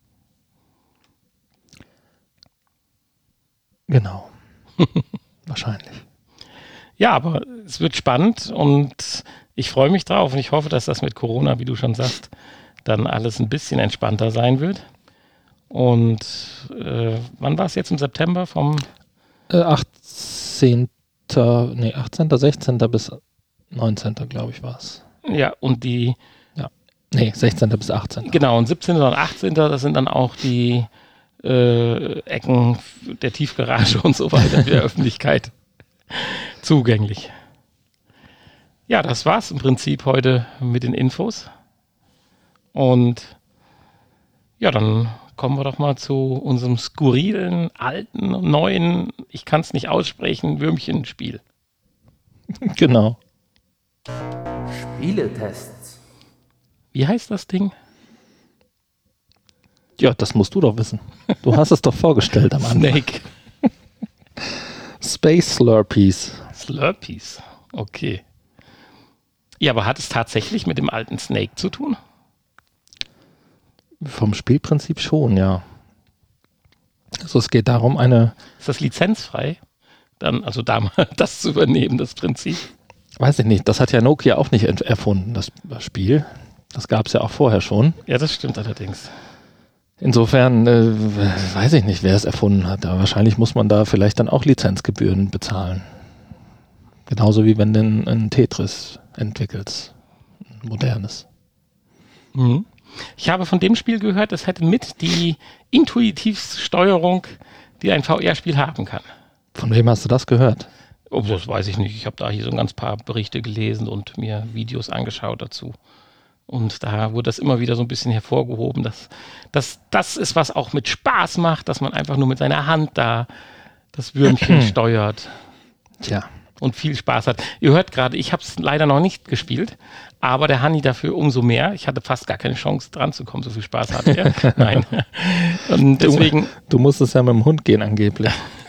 Genau. Wahrscheinlich. Ja, aber es wird spannend und ich freue mich drauf und ich hoffe, dass das mit Corona, wie du schon sagst, dann alles ein bisschen entspannter sein wird. Und äh, wann war es jetzt im September? Vom äh, achtzehnten Nee, achtzehnten sechzehnten bis neunzehnten glaube ich, war es. Ja, und die... Ja. Nee, sechzehnten bis achtzehnten Genau, und siebzehnten und achtzehnten das sind dann auch die äh, Ecken der Tiefgarage und so weiter der Öffentlichkeit zugänglich. Ja, das war's im Prinzip heute mit den Infos. Und ja, dann kommen wir doch mal zu unserem skurrilen, alten, neuen, ich kann es nicht aussprechen, Würmchenspiel. Genau. Spieletests. Wie heißt das Ding? Ja, das musst du doch wissen. Du hast es doch vorgestellt am Anfang. Snake. Space Slurpees. Slurpees. Okay. Ja, aber hat es tatsächlich mit dem alten Snake zu tun? Vom Spielprinzip schon, ja. Also es geht darum, eine... Ist das lizenzfrei? Dann, also damals das zu übernehmen, das Prinzip? Weiß ich nicht, das hat ja Nokia auch nicht erfunden, das Spiel. Das gab es ja auch vorher schon. Ja, das stimmt allerdings. Insofern äh, weiß ich nicht, wer es erfunden hat. Aber wahrscheinlich muss man da vielleicht dann auch Lizenzgebühren bezahlen. Genauso wie wenn du ein, ein Tetris entwickelst. Ein modernes. Mhm. Ich habe von dem Spiel gehört, es hätte mit die intuitivste Steuerung, die ein V R-Spiel haben kann. Von wem hast du das gehört? Oh, das weiß ich nicht. Ich habe da hier so ein ganz paar Berichte gelesen und mir Videos angeschaut dazu. Und da wurde das immer wieder so ein bisschen hervorgehoben, dass, dass das ist, was auch mit Spaß macht, dass man einfach nur mit seiner Hand da das Würmchen steuert. Tja. Und viel Spaß hat. Ihr hört gerade, ich habe es leider noch nicht gespielt, aber der Hanni dafür umso mehr. Ich hatte fast gar keine Chance dran zu kommen, so viel Spaß hatte er. Nein. Und deswegen. Du, du musstest ja mit dem Hund gehen angeblich.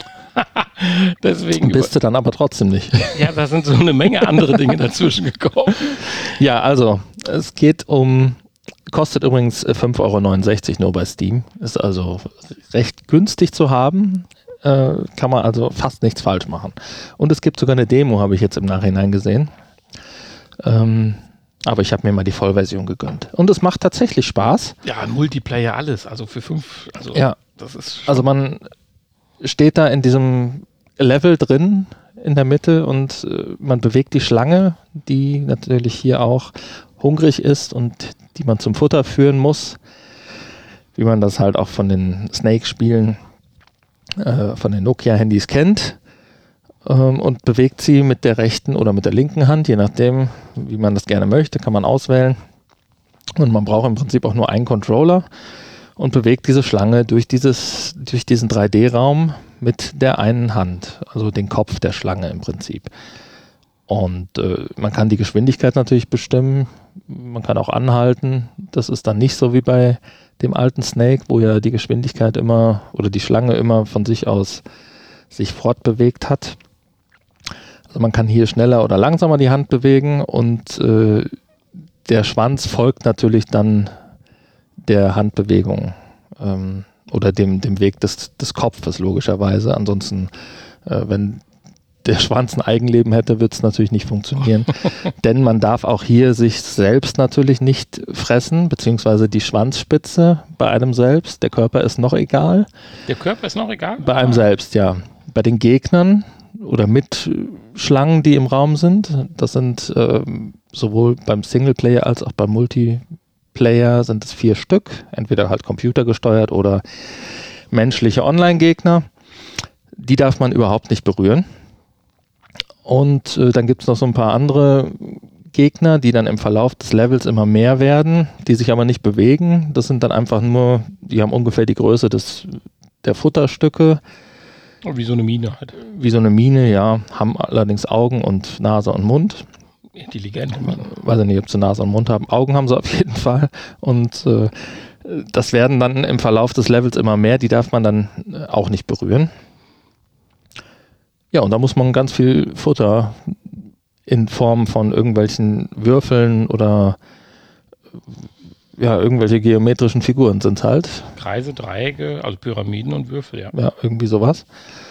Deswegen bist du dann aber trotzdem nicht. Ja, da sind so eine Menge andere Dinge dazwischen gekommen. Ja, also es geht um, kostet übrigens fünf Euro neunundsechzig nur bei Steam. Ist also recht günstig zu haben. Äh, kann man also fast nichts falsch machen. Und es gibt sogar eine Demo, habe ich jetzt im Nachhinein gesehen. Ähm, aber ich habe mir mal die Vollversion gegönnt. Und es macht tatsächlich Spaß. Ja, ein Multiplayer, alles. Also für fünf, also ja, das ist also man steht da in diesem Level drin in der Mitte und äh, man bewegt die Schlange, die natürlich hier auch hungrig ist und die man zum Futter führen muss, wie man das halt auch von den Snake-Spielen, äh, von den Nokia-Handys kennt, ähm, und bewegt sie mit der rechten oder mit der linken Hand, je nachdem, wie man das gerne möchte, kann man auswählen. Und man braucht im Prinzip auch nur einen Controller und bewegt diese Schlange durch dieses, durch diesen drei D Raum mit der einen Hand, also den Kopf der Schlange im Prinzip. Und äh, man kann die Geschwindigkeit natürlich bestimmen, man kann auch anhalten. Das ist dann nicht so wie bei dem alten Snake, wo ja die Geschwindigkeit immer oder die Schlange immer von sich aus sich fortbewegt hat. Also man kann hier schneller oder langsamer die Hand bewegen und äh, der Schwanz folgt natürlich dann der Handbewegung ähm, oder dem, dem Weg des, des Kopfes logischerweise. Ansonsten, äh, wenn der Schwanz ein Eigenleben hätte, wird es natürlich nicht funktionieren. Denn man darf auch hier sich selbst natürlich nicht fressen, beziehungsweise die Schwanzspitze bei einem selbst. Der Körper ist noch egal. Der Körper ist noch egal? Bei einem selbst, ja. Bei den Gegnern oder Mitschlangen, die im Raum sind, das sind äh, sowohl beim Singleplayer als auch beim Multiplayer sind es vier Stück, entweder halt computergesteuert oder menschliche Online-Gegner. Die darf man überhaupt nicht berühren. Und äh, dann gibt es noch so ein paar andere Gegner, die dann im Verlauf des Levels immer mehr werden, die sich aber nicht bewegen. Das sind dann einfach nur, die haben ungefähr die Größe des, der Futterstücke. Wie so eine Mine halt. Wie so eine Mine, ja. Haben allerdings Augen und Nase und Mund. Intelligente Mine. Weiß ich nicht, ob sie Nase und Mund haben. Augen haben sie auf jeden Fall. Und äh, das werden dann im Verlauf des Levels immer mehr. Die darf man dann auch nicht berühren. Ja, und da muss man ganz viel Futter in Form von irgendwelchen Würfeln oder ja, irgendwelche geometrischen Figuren sind halt. Kreise, Dreiecke, also Pyramiden und Würfel, ja. Ja, irgendwie sowas.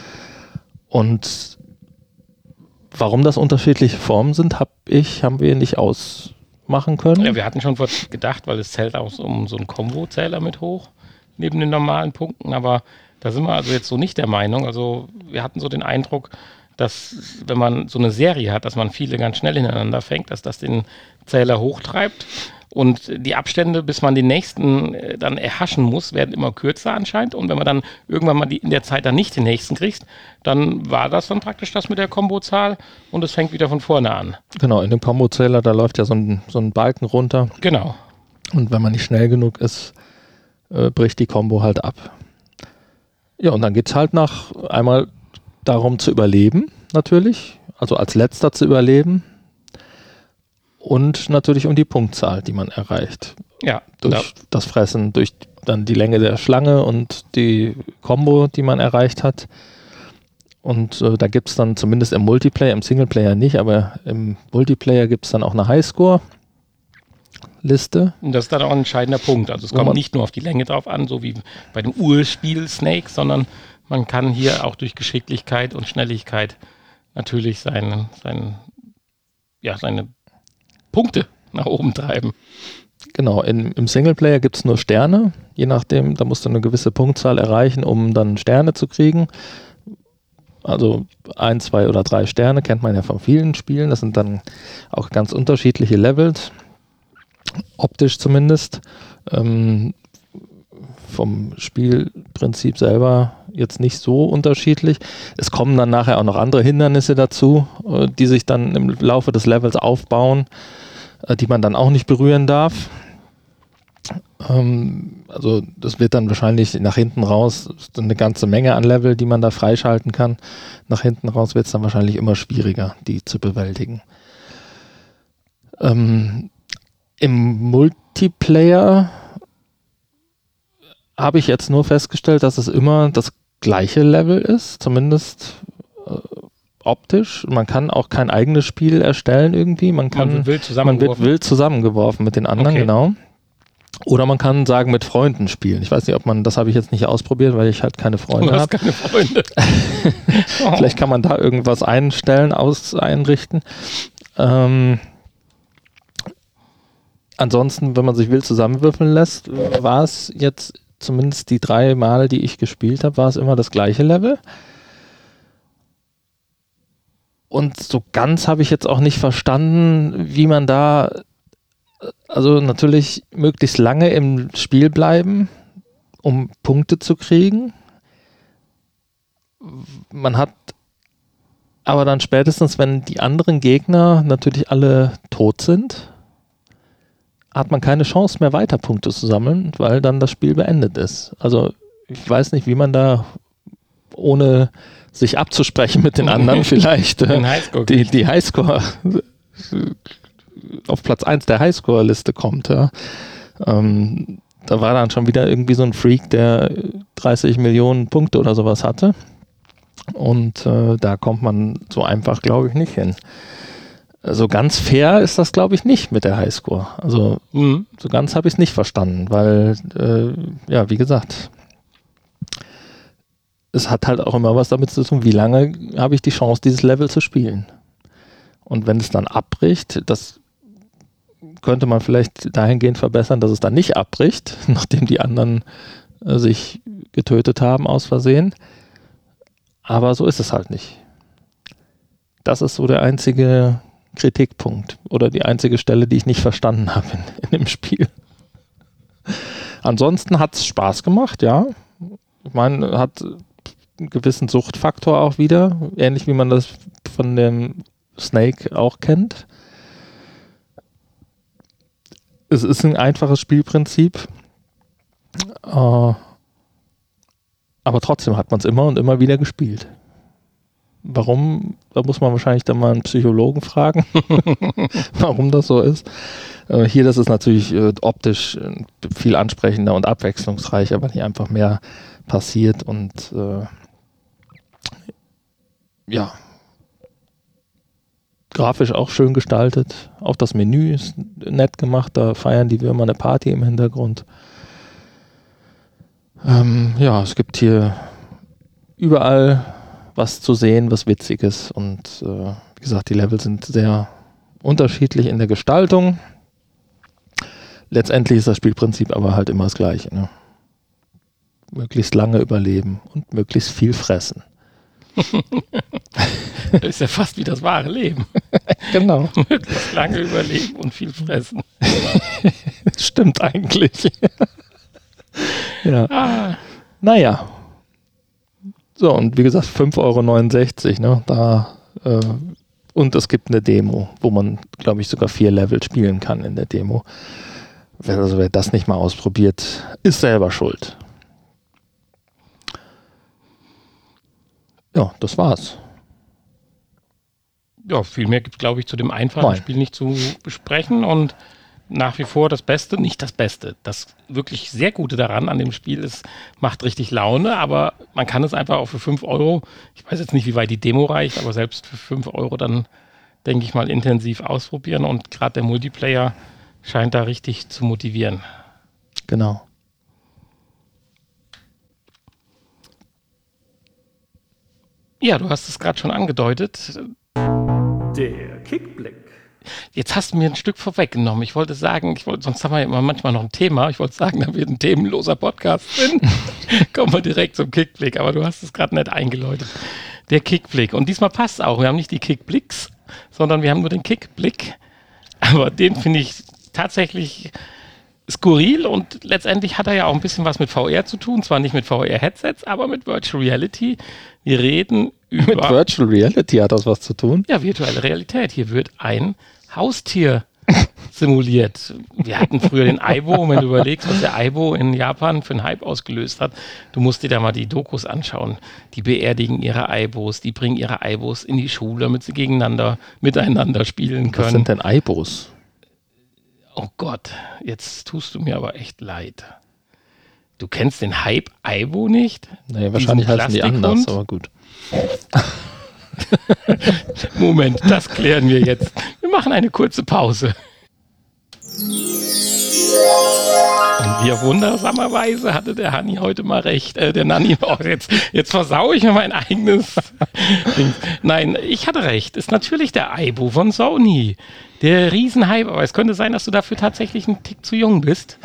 Und warum das unterschiedliche Formen sind, hab ich, haben wir nicht ausmachen können. Ja, wir hatten schon gedacht, weil es zählt auch um so einen Combo-Zähler mit hoch. neben den normalen Punkten, aber da sind wir also jetzt so nicht der Meinung. Also wir hatten so den Eindruck, dass wenn man so eine Serie hat, dass man viele ganz schnell hintereinander fängt, dass das den Zähler hochtreibt und die Abstände, bis man den nächsten äh, dann erhaschen muss, werden immer kürzer anscheinend und wenn man dann irgendwann mal die, in der Zeit dann nicht den nächsten kriegt, dann war das dann praktisch das mit der Kombozahl und es fängt wieder von vorne an. Genau, in dem Kombozähler, da läuft ja so ein, so ein Balken runter. Genau. Und wenn man nicht schnell genug ist, äh, bricht die Kombo halt ab. Ja, und dann geht es halt nach einmal darum zu überleben, natürlich, also als letzter zu überleben und natürlich um die Punktzahl, die man erreicht. Ja. Durch ja. das Fressen, durch dann die Länge der Schlange und die Kombo, die man erreicht hat. Und äh, da gibt es dann zumindest im Multiplayer, im Singleplayer nicht, aber im Multiplayer gibt es dann auch eine Highscore-Liste. Und das ist dann auch ein entscheidender Punkt. Also es Wo kommt man nicht nur auf die Länge drauf an, so wie bei dem Urspiel Snake, sondern man kann hier auch durch Geschicklichkeit und Schnelligkeit natürlich seine, seine, ja, seine Punkte nach oben treiben. Genau, in, im Singleplayer gibt es nur Sterne, je nachdem, da musst du eine gewisse Punktzahl erreichen, um dann Sterne zu kriegen. Also ein, zwei oder drei Sterne kennt man ja von vielen Spielen, das sind dann auch ganz unterschiedliche Levels, optisch zumindest. Ähm, vom Spielprinzip selber jetzt nicht so unterschiedlich. Es kommen dann nachher auch noch andere Hindernisse dazu, die sich dann im Laufe des Levels aufbauen, die man dann auch nicht berühren darf. Ähm, also das wird dann wahrscheinlich nach hinten raus eine ganze Menge an Level, die man da freischalten kann. Nach hinten raus wird es dann wahrscheinlich immer schwieriger, die zu bewältigen. Ähm, im Multiplayer habe ich jetzt nur festgestellt, dass es immer das gleiche Level ist, zumindest äh, optisch. Man kann auch kein eigenes Spiel erstellen irgendwie. Man, kann, man wird wild zusammengeworfen. Man wird wild zusammengeworfen mit den anderen, okay. Genau. Oder man kann sagen, mit Freunden spielen. Ich weiß nicht, ob man, das habe ich jetzt nicht ausprobiert, weil ich halt keine Freunde habe. Du hast hab. keine Freunde. Oh. Vielleicht kann man da irgendwas einstellen, aus, einrichten. Ähm, ansonsten, wenn man sich wild zusammenwürfeln lässt, war es jetzt zumindest die drei Male, die ich gespielt habe, war es immer das gleiche Level. Und so ganz habe ich jetzt auch nicht verstanden, wie man da, also natürlich möglichst lange im Spiel bleiben, um Punkte zu kriegen. Man hat aber dann spätestens, wenn die anderen Gegner natürlich alle tot sind, hat man keine Chance mehr, weiter Punkte zu sammeln, weil dann das Spiel beendet ist. Also ich weiß nicht, wie man da, ohne sich abzusprechen mit den anderen, vielleicht den Highscore die, die Highscore auf Platz eins der Highscore-Liste kommt. Ja. Ähm, da war dann schon wieder irgendwie so ein Freak, der dreißig Millionen Punkte oder sowas hatte. Und äh, da kommt man so einfach, glaube ich, nicht hin. So ganz fair ist das, glaube ich, nicht mit der Highscore. Also mhm. so ganz habe ich es nicht verstanden, weil, äh, ja, wie gesagt, es hat halt auch immer was damit zu tun, wie lange habe ich die Chance, dieses Level zu spielen. Und wenn es dann abbricht, das könnte man vielleicht dahingehend verbessern, dass es dann nicht abbricht, nachdem die anderen äh, sich getötet haben aus Versehen. Aber so ist es halt nicht. Das ist so der einzige Kritikpunkt oder die einzige Stelle, die ich nicht verstanden habe in, in dem Spiel. Ansonsten hat es Spaß gemacht, ja. Ich meine, hat einen gewissen Suchtfaktor auch wieder, ähnlich wie man das von dem Snake auch kennt. Es ist ein einfaches Spielprinzip, äh, aber trotzdem hat man es immer und immer wieder gespielt. Warum? Da muss man wahrscheinlich dann mal einen Psychologen fragen, warum das so ist. Äh, hier, das ist natürlich äh, optisch äh, viel ansprechender und abwechslungsreicher, weil hier einfach mehr passiert und äh, ja, grafisch auch schön gestaltet. Auch das Menü ist nett gemacht, da feiern die Würmer eine Party im Hintergrund. Ähm, ja, es gibt hier überall was zu sehen, was Witziges und äh, wie gesagt, die Level sind sehr unterschiedlich in der Gestaltung. Letztendlich ist das Spielprinzip aber halt immer das gleiche. Ne? möglichst lange überleben und möglichst viel fressen. Das ist ja fast wie das wahre Leben. Genau. Möglichst lange überleben und viel fressen. Stimmt eigentlich. Ja. Ah. Naja. So, und wie gesagt, fünf Euro neunundsechzig, ne? Da, äh, und es gibt eine Demo, wo man, glaube ich, sogar vier Level spielen kann in der Demo. Wer, also wer das nicht mal ausprobiert, ist selber schuld. Ja, das war's. Ja, viel mehr gibt es, glaube ich, zu dem einfachen Nein. Spiel nicht zu besprechen und nach wie vor das Beste, nicht das Beste. Das wirklich sehr Gute daran an dem Spiel ist, macht richtig Laune, aber man kann es einfach auch für fünf Euro, ich weiß jetzt nicht, wie weit die Demo reicht, aber selbst für fünf Euro dann, denke ich mal, intensiv ausprobieren und gerade der Multiplayer scheint da richtig zu motivieren. Genau. Ja, du hast es gerade schon angedeutet. Der Kickblick. Jetzt hast du mir ein Stück vorweggenommen. Ich wollte sagen, ich wollte, sonst haben wir ja immer manchmal noch ein Thema. Ich wollte sagen, da wird ein themenloser Podcast drin. Kommen wir direkt zum Kickblick, aber du hast es gerade nicht eingeläutet. Der Kickblick. Und diesmal passt es auch. Wir haben nicht die Kickblicks, sondern wir haben nur den Kickblick. Aber den finde ich tatsächlich skurril und letztendlich hat er ja auch ein bisschen was mit V R zu tun. Zwar nicht mit V R-Headsets, aber mit Virtual Reality. Wir reden über... Mit Virtual Reality hat das was zu tun? Ja, virtuelle Realität. Hier wird ein Haustier simuliert. Wir hatten früher den Aibo, wenn du überlegst, was der Aibo in Japan für einen Hype ausgelöst hat. Du musst dir da mal die Dokus anschauen. Die beerdigen ihre Aibos, die bringen ihre Aibos in die Schule, damit sie gegeneinander, miteinander spielen können. Was sind denn Aibos? Oh Gott, jetzt tust du mir aber echt leid. Du kennst den Hype Aibo nicht? Nee, wahrscheinlich heißen die anders, Plastikhund? aber gut. Moment, das klären wir jetzt. Wir machen eine kurze Pause. Und wie wundersamerweise hatte der Hanni heute mal recht. Äh, der Nanni, oh, jetzt, jetzt versaue ich mir mein eigenes Ding. Nein, ich hatte recht. Ist natürlich der Aibo von Sony. Der Riesenhype. Aber es könnte sein, dass du dafür tatsächlich einen Tick zu jung bist.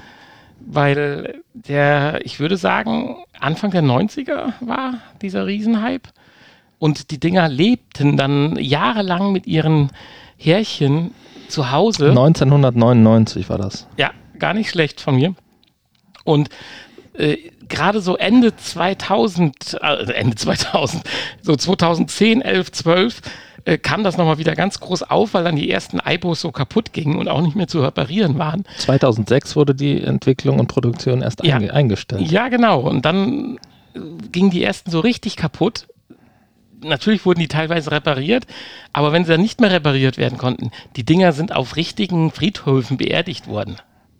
Weil der, ich würde sagen, Anfang der neunziger war dieser Riesenhype. Und die Dinger lebten dann jahrelang mit ihren Härchen zu Hause. neunzehnhundertneunundneunzig war das. Ja, gar nicht schlecht von mir. Und äh, gerade so Ende zweitausend, äh, Ende zweitausend, so zweitausendzehn, elf, zwölf, äh, kam das nochmal wieder ganz groß auf, weil dann die ersten Aibos so kaputt gingen und auch nicht mehr zu reparieren waren. zweitausendsechs wurde die Entwicklung und Produktion erst Ja. einge- eingestellt. Ja, genau. Und dann äh, gingen die ersten so richtig kaputt. Natürlich wurden die teilweise repariert, aber wenn sie dann nicht mehr repariert werden konnten, die Dinger sind auf richtigen Friedhöfen beerdigt worden.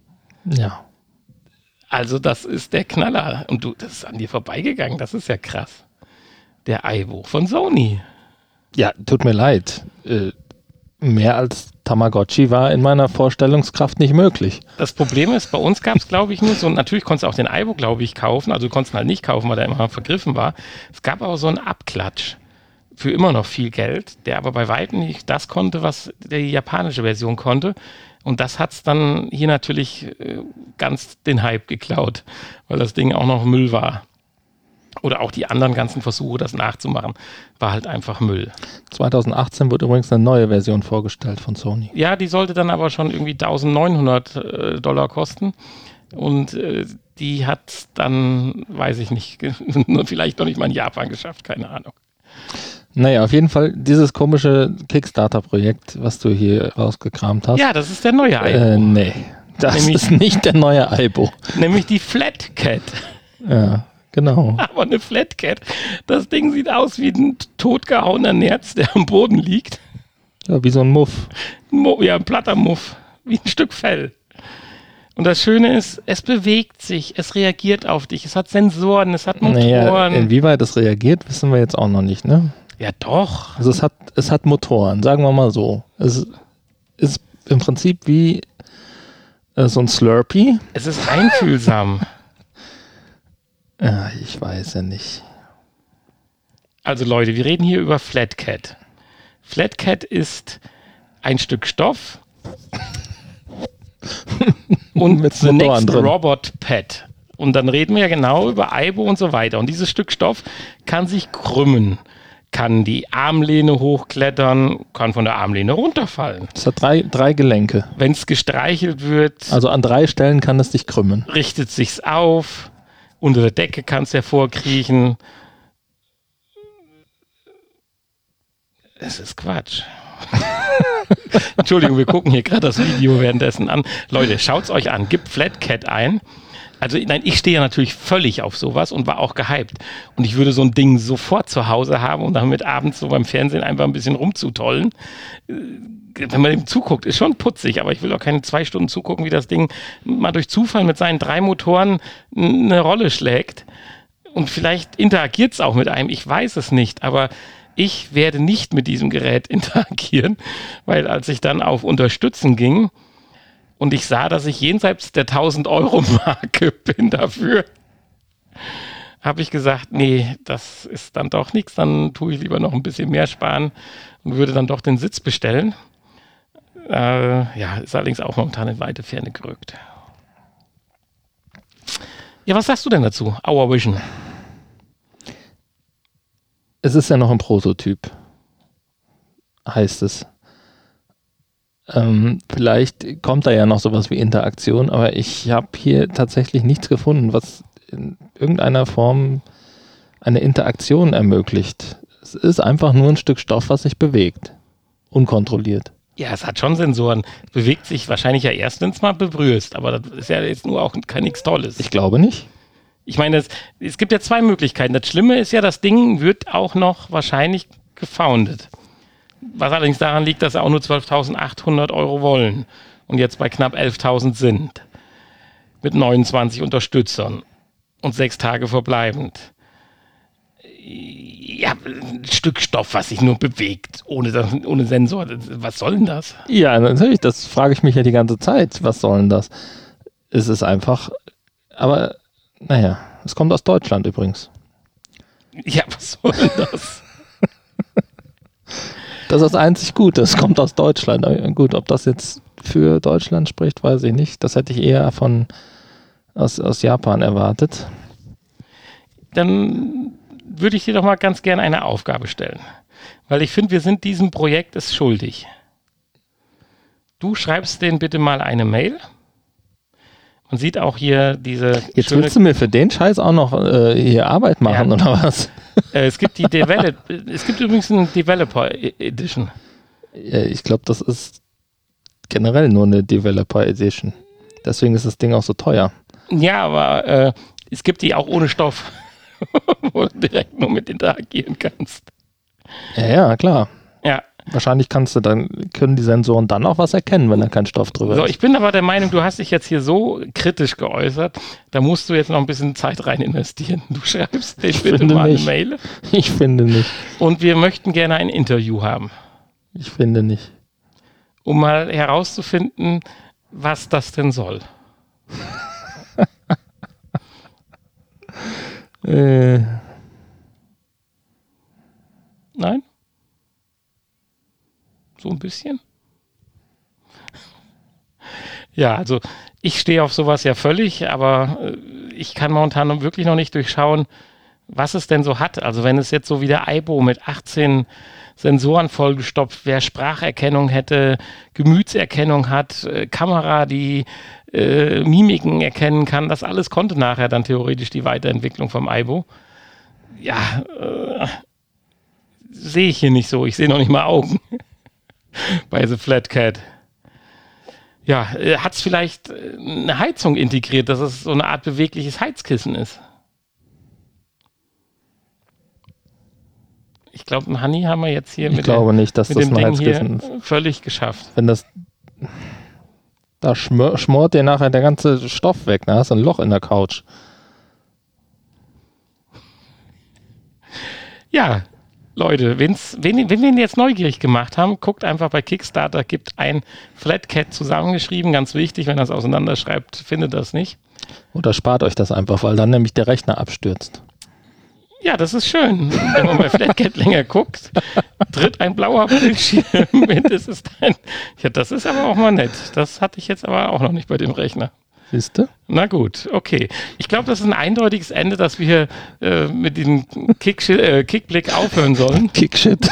Ja. Also das ist der Knaller. Und du, das ist an dir vorbeigegangen, das ist ja krass. Der Aibo von Sony. Ja, tut mir leid. Äh, mehr als Tamagotchi war in meiner Vorstellungskraft nicht möglich. Das Problem ist, bei uns gab es, glaube ich, nur so, natürlich konntest du auch den Aibo, glaube ich, kaufen, also du konntest ihn halt nicht kaufen, weil der immer vergriffen war. Es gab aber so einen Abklatsch für immer noch viel Geld, der aber bei weitem nicht das konnte, was die japanische Version konnte. Und das hat es dann hier natürlich äh, ganz den Hype geklaut, weil das Ding auch noch Müll war. Oder auch die anderen ganzen Versuche, das nachzumachen, war halt einfach Müll. zweitausendachtzehn wurde übrigens eine neue Version vorgestellt von Sony. Ja, die sollte dann aber schon irgendwie eintausendneunhundert äh, Dollar kosten. Und äh, die hat dann, weiß ich nicht, nur vielleicht noch nicht mal in Japan geschafft, keine Ahnung. Naja, auf jeden Fall dieses komische Kickstarter-Projekt, was du hier rausgekramt hast. Ja, das ist der neue Aibo. Äh, nee, das Nämlich- ist nicht der neue Aibo. Nämlich die Flat Cat. Ja, genau. Aber eine Flat Cat. Das Ding sieht aus wie ein totgehauener Nerz, der am Boden liegt. Ja, wie so ein Muff. Mo- ja, ein platter Muff. Wie ein Stück Fell. Und das Schöne ist, es bewegt sich, es reagiert auf dich, es hat Sensoren, es hat Naja, Motoren. inwieweit es reagiert, wissen wir jetzt auch noch nicht, ne? Ja, doch. Also es hat, es hat Motoren, sagen wir mal so. Es ist im Prinzip wie äh, so ein Slurpee. Es ist einfühlsam. Ja, ich weiß ja nicht. Also Leute, wir reden hier über Flat Cat. Flat Cat ist ein Stück Stoff und Mit the Motoren next drin. Robot Pet. Und dann reden wir ja genau über Aibo und so weiter. Und dieses Stück Stoff kann sich krümmen, kann die Armlehne hochklettern, kann von der Armlehne runterfallen. Es hat drei, drei Gelenke. Wenn es gestreichelt wird, also an drei Stellen kann es sich krümmen. Richtet sich's auf, unter der Decke kann es hervorkriechen. Es ist Quatsch. Entschuldigung, wir gucken hier gerade das Video währenddessen an. Leute, schaut's euch an, gebt Flatcat ein. Also nein, ich stehe ja natürlich völlig auf sowas und war auch gehypt. Und ich würde so ein Ding sofort zu Hause haben, um damit abends so beim Fernsehen einfach ein bisschen rumzutollen. Wenn man dem zuguckt, ist schon putzig, aber ich will auch keine zwei Stunden zugucken, wie das Ding mal durch Zufall mit seinen drei Motoren eine Rolle schlägt. Und vielleicht interagiert es auch mit einem, ich weiß es nicht, aber ich werde nicht mit diesem Gerät interagieren, weil als ich dann auf Unterstützen ging, und ich sah, dass ich jenseits der tausend-Euro-Marke bin dafür, habe ich gesagt, nee, das ist dann doch nichts, dann tue ich lieber noch ein bisschen mehr sparen und würde dann doch den Sitz bestellen. Äh, ja, ist allerdings auch momentan in weite Ferne gerückt. Ja, was sagst du denn dazu, Our Vision? Es ist ja noch ein Prototyp, heißt es. Ähm, vielleicht kommt da ja noch sowas wie Interaktion, aber ich habe hier tatsächlich nichts gefunden, was in irgendeiner Form eine Interaktion ermöglicht. Es ist einfach nur ein Stück Stoff, was sich bewegt. Unkontrolliert. Ja, es hat schon Sensoren. Bewegt sich wahrscheinlich ja erst, wenn es mal berührst, aber das ist ja jetzt nur auch kein nichts Tolles. Ich glaube nicht. Ich meine, es, es gibt ja zwei Möglichkeiten. Das Schlimme ist ja, das Ding wird auch noch wahrscheinlich gefoundet. Was allerdings daran liegt, dass sie auch nur zwölftausendachthundert Euro wollen und jetzt bei knapp elftausend sind. Mit neunundzwanzig Unterstützern und sechs Tage verbleibend. Ja, ein Stück Stoff, was sich nur bewegt, ohne, ohne Sensor. Was soll denn das? Ja, natürlich, das frage ich mich ja die ganze Zeit. Was soll denn das? Es ist einfach, aber naja, es kommt aus Deutschland übrigens. Ja, was soll denn das? Das ist das einzig Gute, es kommt aus Deutschland. Gut, ob das jetzt für Deutschland spricht, weiß ich nicht. Das hätte ich eher von aus, aus Japan erwartet. Dann würde ich dir doch mal ganz gerne eine Aufgabe stellen. Weil ich finde, wir sind diesem Projekt es schuldig. Du schreibst denen bitte mal eine Mail. Man sieht auch hier diese Jetzt willst du mir für den Scheiß auch noch äh, hier Arbeit machen, ja, oder was? Äh, es gibt die Develop es gibt übrigens eine Developer Edition. Ja, ich glaube, das ist generell nur eine Developer Edition. Deswegen ist das Ding auch so teuer. Ja, aber äh, es gibt die auch ohne Stoff, wo du direkt nur mit interagieren kannst. Ja, ja, klar. Ja. Wahrscheinlich kannst du dann, können die Sensoren dann auch was erkennen, wenn da kein Stoff drüber so, ist. Ich bin aber der Meinung, du hast dich jetzt hier so kritisch geäußert, da musst du jetzt noch ein bisschen Zeit rein investieren. Du schreibst den bitte mal nicht. eine Mail. Ich finde nicht. Und wir möchten gerne ein Interview haben. Ich finde nicht. Um mal herauszufinden, was das denn soll. äh. Nein? So ein bisschen? Ja, also ich stehe auf sowas ja völlig, aber ich kann momentan wirklich noch nicht durchschauen, was es denn so hat. Also wenn es jetzt so wie der Aibo mit achtzehn Sensoren vollgestopft wäre, Spracherkennung hätte, Gemütserkennung hat, äh, Kamera, die äh, Mimiken erkennen kann, das alles konnte nachher dann theoretisch die Weiterentwicklung vom Aibo. Ja, äh, sehe ich hier nicht so. Ich sehe noch nicht mal Augen. Bei The Flatcat. Ja, äh, hat es vielleicht äh, eine Heizung integriert, dass es so eine Art bewegliches Heizkissen ist? Ich glaube, ein Honey haben wir jetzt hier ich mit, glaube der, nicht, dass mit das dem ein Ding Heizkissen hier ist. Völlig geschafft. Wenn das da schmor, schmort dir nachher der ganze Stoff weg, da hast du ein Loch in der Couch. Ja, Leute, wenn's, wenn, wenn wir ihn jetzt neugierig gemacht haben, guckt einfach bei Kickstarter, gibt ein Flatcat zusammengeschrieben, ganz wichtig, wenn er es auseinanderschreibt, findet das nicht. Oder spart euch das einfach, weil dann nämlich der Rechner abstürzt. Ja, das ist schön. Wenn man bei Flatcat länger guckt, tritt ein blauer Bildschirm mit. Es ist ein, ja, das ist aber auch mal nett. Das hatte ich jetzt aber auch noch nicht bei dem Rechner. Siehst du? Na gut, okay. Ich glaube, das ist ein eindeutiges Ende, dass wir äh, mit diesem Kick, äh, Kickblick aufhören sollen. Kickshit.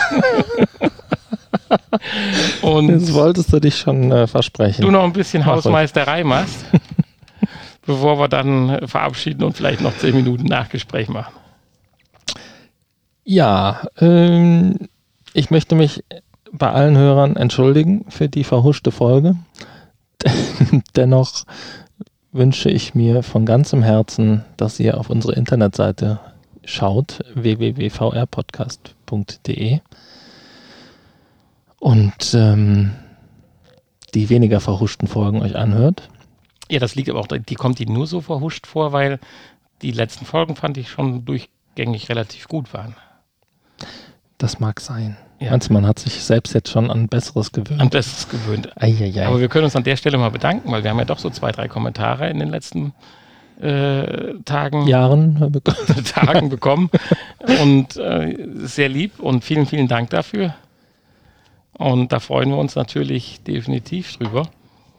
Und das wolltest du dich schon äh, versprechen. Du noch ein bisschen Mach Hausmeisterei machst, bevor wir dann äh, verabschieden und vielleicht noch zehn Minuten Nachgespräch machen. Ja, ähm, ich möchte mich bei allen Hörern entschuldigen für die verhuschte Folge. Dennoch wünsche ich mir von ganzem Herzen, dass ihr auf unsere Internetseite schaut, w w w punkt v r podcast punkt d e, und ähm, die weniger verhuschten Folgen euch anhört. Ja, das liegt aber auch, die kommt die nur so verhuscht vor, weil die letzten Folgen fand ich schon durchgängig relativ gut waren. Das mag sein. Ja. Meinst du, man hat sich selbst jetzt schon an Besseres gewöhnt? An Besseres gewöhnt. Eieiei. Aber wir können uns an der Stelle mal bedanken, weil wir haben ja doch so zwei, drei Kommentare in den letzten äh, Tagen, Jahren Tagen bekommen. Und äh, sehr lieb und vielen, vielen Dank dafür. Und da freuen wir uns natürlich definitiv drüber.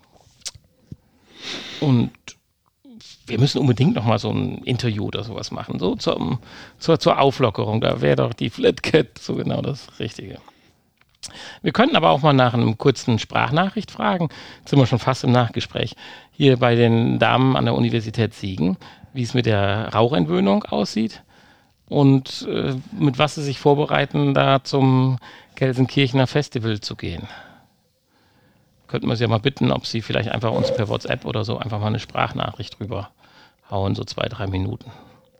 Und wir müssen unbedingt nochmal so ein Interview oder sowas machen, so zum, zur, zur Auflockerung. Da wäre doch die Flatcat so genau das Richtige. Wir könnten aber auch mal nach einem kurzen Sprachnachricht fragen. Jetzt sind wir schon fast im Nachgespräch. Hier bei den Damen an der Universität Siegen, wie es mit der Rauchentwöhnung aussieht und äh, mit was sie sich vorbereiten, da zum Gelsenkirchener Festival zu gehen. Könnten wir sie ja mal bitten, ob sie vielleicht einfach uns per WhatsApp oder so einfach mal eine Sprachnachricht drüber hauen, so zwei, drei Minuten.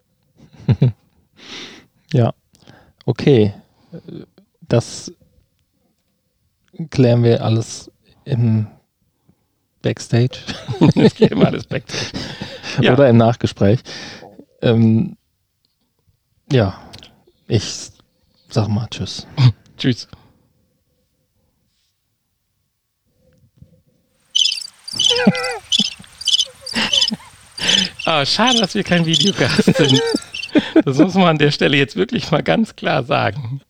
Ja, okay. Das klären wir alles im Backstage. Das geht immer alles Backstage. Ja. Oder im Nachgespräch. Ähm, ja, ich sag mal Tschüss. Tschüss. Ah, schade, dass wir kein Videogast sind. Das muss man an der Stelle jetzt wirklich mal ganz klar sagen.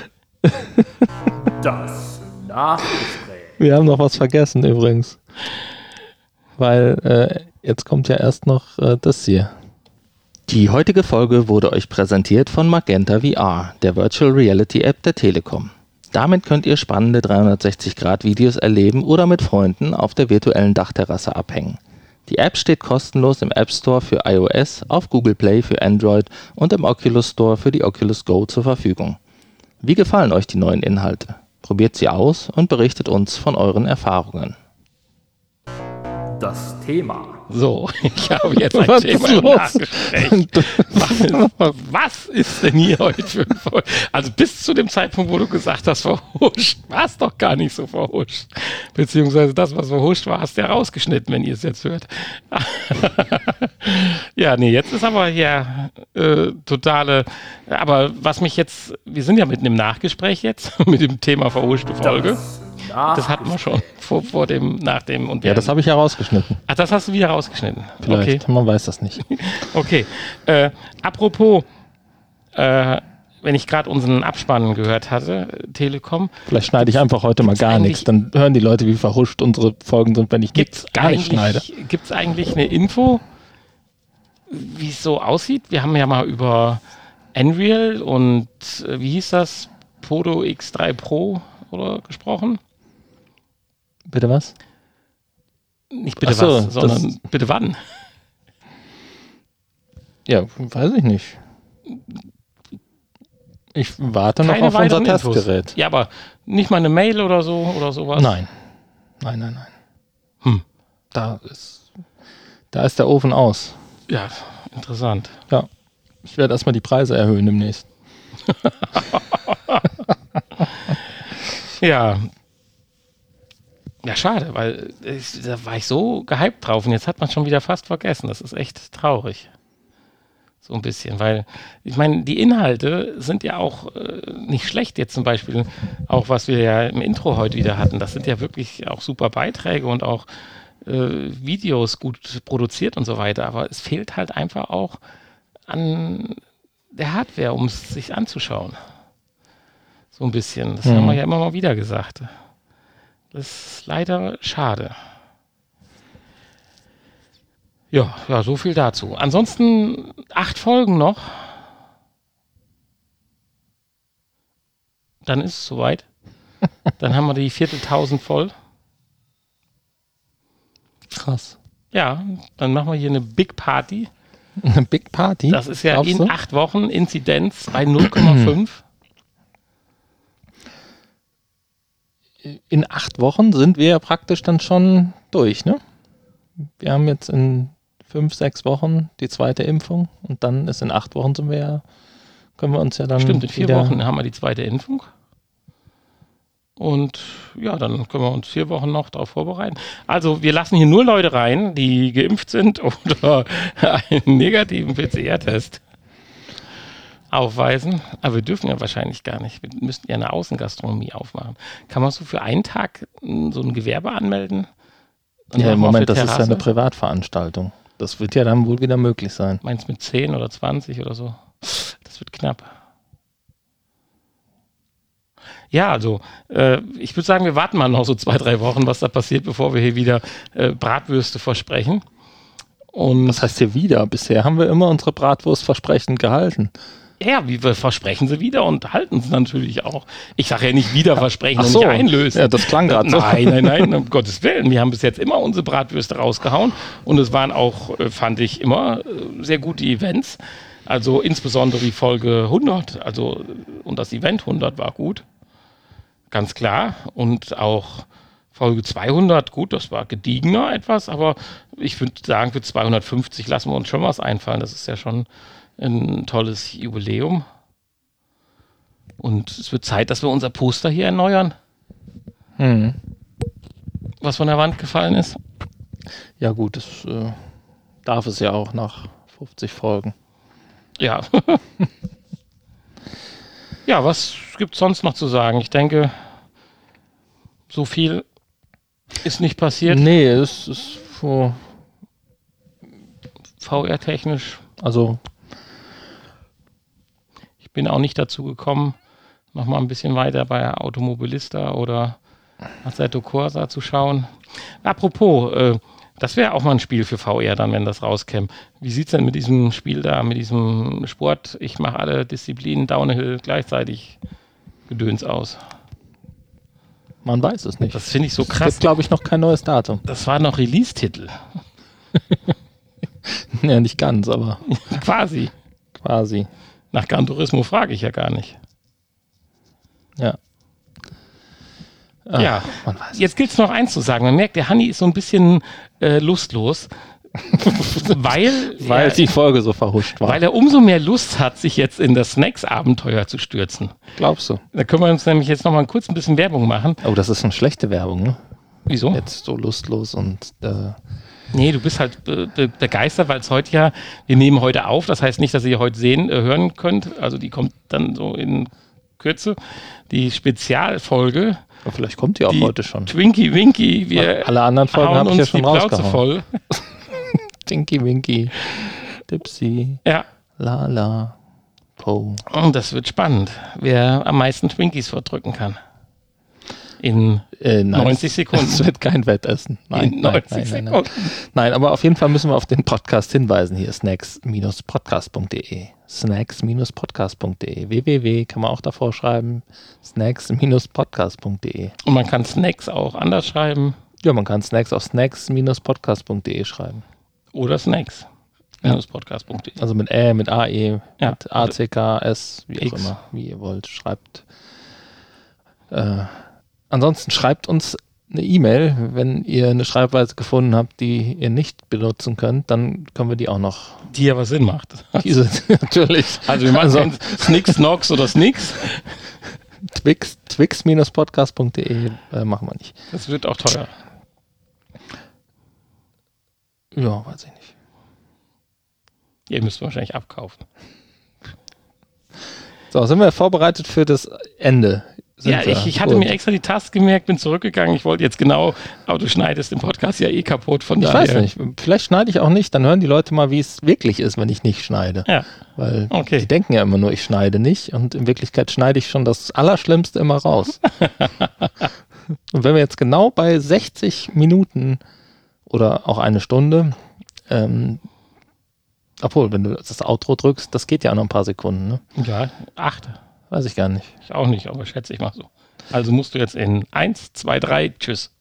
Das Nachgespräch. Wir haben noch was vergessen übrigens. Weil äh, jetzt kommt ja erst noch äh, das hier. Die heutige Folge wurde euch präsentiert von Magenta V R, der Virtual Reality App der Telekom. Damit könnt ihr spannende dreihundertsechzig Grad Videos erleben oder mit Freunden auf der virtuellen Dachterrasse abhängen. Die App steht kostenlos im App Store für iOS, auf Google Play für Android und im Oculus Store für die Oculus Go zur Verfügung. Wie gefallen euch die neuen Inhalte? Probiert sie aus und berichtet uns von euren Erfahrungen. Das Thema. So, ich habe jetzt ein Was Thema ist im los? Nachgespräch. Was, was ist denn hier heute für ein Vol- Also bis zu dem Zeitpunkt, wo du gesagt hast, verhuscht, war es doch gar nicht so verhuscht. Beziehungsweise das, was verhuscht war, hast du ja rausgeschnitten, wenn ihr es jetzt hört. Ja, nee, jetzt ist aber hier äh, totale, aber was mich jetzt, wir sind ja mitten im Nachgespräch jetzt mit dem Thema verhuschte Folge. Das, Das hatten wir schon vor, vor dem, nach dem und Ja, das habe ich ja rausgeschnitten. Ach, das hast du wieder rausgeschnitten. Vielleicht, Okay. man weiß das nicht. Okay. Äh, apropos, äh, wenn ich gerade unseren Abspann gehört hatte, Telekom, Vielleicht schneide ich einfach heute mal gar eigentlich- nichts. Dann hören die Leute, wie verhuscht unsere Folgen sind, wenn ich gibt nichts es gar nicht schneide. eigentlich, gibt's eigentlich eine Info, wie es so aussieht? Wir haben ja mal über Unreal und äh, wie hieß das? Podo X drei Pro oder gesprochen? Bitte was? Nicht bitte Ach so, was, sondern das- bitte wann? Ja, weiß ich nicht. Ich warte noch Keine auf unser weiteren Infos. Testgerät. Ja, aber nicht mal eine Mail oder so oder sowas? Nein. Nein, nein, nein. Hm. Da ist, da ist der Ofen aus. Ja, interessant. Ja. Ich werde erstmal die Preise erhöhen demnächst. Ja. Ja, schade, weil ich, da war ich so gehypt drauf und jetzt hat man schon wieder fast vergessen. Das ist echt traurig. So ein bisschen, weil ich meine, die Inhalte sind ja auch äh, nicht schlecht. Jetzt zum Beispiel auch, was wir ja im Intro heute wieder hatten. Das sind ja wirklich auch super Beiträge und auch äh, Videos gut produziert und so weiter. Aber es fehlt halt einfach auch an der Hardware, um es sich anzuschauen. So ein bisschen. Das Mhm. haben wir ja immer mal wieder gesagt. Das ist leider schade. Ja, ja, so viel dazu. Ansonsten acht Folgen noch. Dann ist es soweit. Dann haben wir die Vierteltausend voll. Krass. Ja, dann machen wir hier eine Big Party. Eine Big Party? Das ist ja Glaubst in du? acht Wochen Inzidenz bei null Komma fünf. In acht Wochen sind wir ja praktisch dann schon durch, ne? Wir haben jetzt in fünf, sechs Wochen die zweite Impfung und dann ist in acht Wochen sind wir ja, können wir uns ja dann Stimmt, in vier wieder Wochen haben wir die zweite Impfung. Und ja, dann können wir uns vier Wochen noch darauf vorbereiten. Also wir lassen hier nur Leute rein, die geimpft sind oder einen negativen P C R-Test aufweisen. Aber wir dürfen ja wahrscheinlich gar nicht. Wir müssten ja eine Außengastronomie aufmachen. Kann man so für einen Tag so ein Gewerbe anmelden? Und Ja, im machen wir auf Moment, der das ist ja Terrasse? eine Privatveranstaltung. Das wird ja dann wohl wieder möglich sein. Meinst du mit zehn oder zwanzig oder so? Das wird knapp. Ja, also äh, ich würde sagen, wir warten mal noch so zwei, drei Wochen, was da passiert, bevor wir hier wieder äh, Bratwürste versprechen. Und Das heißt hier wieder, bisher haben wir immer unsere Bratwurstversprechen gehalten. ja, wie wir versprechen sie wieder und halten sie natürlich auch. Ich sage ja nicht wieder versprechen Ach und so. nicht einlösen. Ja, das klang gerade so. Nein, nein, nein, um Gottes Willen. Wir haben bis jetzt immer unsere Bratwürste rausgehauen und es waren auch, äh, fand ich, immer äh, sehr gute Events. Also insbesondere die Folge hundert, also und das Event hundert war gut. Ganz klar. Und auch Folge zweihundert, gut, das war gediegener etwas, aber ich würde sagen, für zweihundertfünfzig lassen wir uns schon was einfallen. Das ist ja schon ein tolles Jubiläum. Und es wird Zeit, dass wir unser Poster hier erneuern, Hm. was von der Wand gefallen ist. Ja gut, das äh, darf es ja auch nach fünfzig Folgen. Ja. Ja, was gibt es sonst noch zu sagen? Ich denke, so viel ist nicht passiert. Nee, es ist so, V R-technisch. also Ich bin auch nicht dazu gekommen, noch mal ein bisschen weiter bei Automobilista oder Assetto Corsa zu schauen. Apropos, äh, das wäre auch mal ein Spiel für V R dann, wenn das rauskäme. Wie sieht es denn mit diesem Spiel da, mit diesem Sport, ich mache alle Disziplinen Downhill gleichzeitig Gedöns aus? man weiß es nicht. Das finde ich so Es krass. gibt, glaube ich, noch kein neues Datum. Das war noch Release-Titel. Ja, nicht ganz, aber Quasi. quasi. Nach Gran Turismo frage ich ja gar nicht. Ja. Ach, Ja, man weiß es. jetzt gilt es noch eins zu sagen. Man merkt, der Hanni ist so ein bisschen äh, lustlos, weil, Weil er, die Folge so verhuscht war. weil er umso mehr Lust hat, sich jetzt in das Snacks-Abenteuer zu stürzen. Glaubst du? Da können wir uns nämlich jetzt noch mal kurz ein bisschen Werbung machen. Oh, das ist eine schlechte Werbung, ne? Wieso? Jetzt so lustlos und äh, Nee, du bist halt be be begeistert, weil es heute ja, wir nehmen heute auf, das heißt nicht, dass ihr heute sehen, äh, hören könnt, also die kommt dann so in Kürze, die Spezialfolge, oh, vielleicht kommt die auch die heute schon. Twinkie Winky, wir Alle anderen Folgen hauen habe ich ja uns schon die Plauze rausgehauen. voll. Tinky Winky, Dipsy, Ja, La La, Po. und das wird spannend, wer am meisten Twinkies verdrücken kann. In Äh, nein, neunzig Sekunden. Es wird kein Wettessen. Nein, In nein, neunzig nein, nein, nein. Sekunden. Nein, aber auf jeden Fall müssen wir auf den Podcast hinweisen. Hier snacks Bindestrich podcast punkt de. snacks Bindestrich podcast punkt de. www kann man auch davor schreiben. snacks Bindestrich podcast punkt de. Und man kann Snacks auch anders schreiben. Ja, man kann Snacks auf snacks Bindestrich podcast punkt de schreiben. Oder Snacks. Podcast punkt de. Also mit Ä, mit A E, Ja. mit A C K, S, wie auch X. immer, wie ihr wollt. Schreibt. Äh, ansonsten schreibt uns eine E-Mail, wenn ihr eine Schreibweise gefunden habt, die ihr nicht benutzen könnt, dann können wir die auch noch. Die aber Sinn macht. Diese natürlich. Also wir machen Also- also, Snicks, Nox oder Snicks. Twix, twix Bindestrich podcast punkt de äh, machen wir nicht. Das wird auch teuer. Ja, weiß ich nicht. Ihr müsst wahrscheinlich abkaufen. So, sind wir vorbereitet für das Ende? Sind Ja, wir? ich, ich hatte Gut. mir extra die Taste gemerkt, bin zurückgegangen. Ich wollte jetzt genau, aber du schneidest den Podcast ja eh kaputt. Von Ich daher. weiß nicht. Vielleicht schneide ich auch nicht. Dann hören die Leute mal, wie es wirklich ist, wenn ich nicht schneide. Ja, Weil Okay. die denken ja immer nur, ich schneide nicht. Und in Wirklichkeit schneide ich schon das Allerschlimmste immer raus. Und wenn wir jetzt genau bei sechzig Minuten oder auch eine Stunde Ähm, obwohl, wenn du das Outro drückst, das geht ja auch noch ein paar Sekunden, ne? Ja, acht. Weiß ich gar nicht. Ich auch nicht, aber schätze ich mal so. Also musst du jetzt in eins, zwei, drei, tschüss.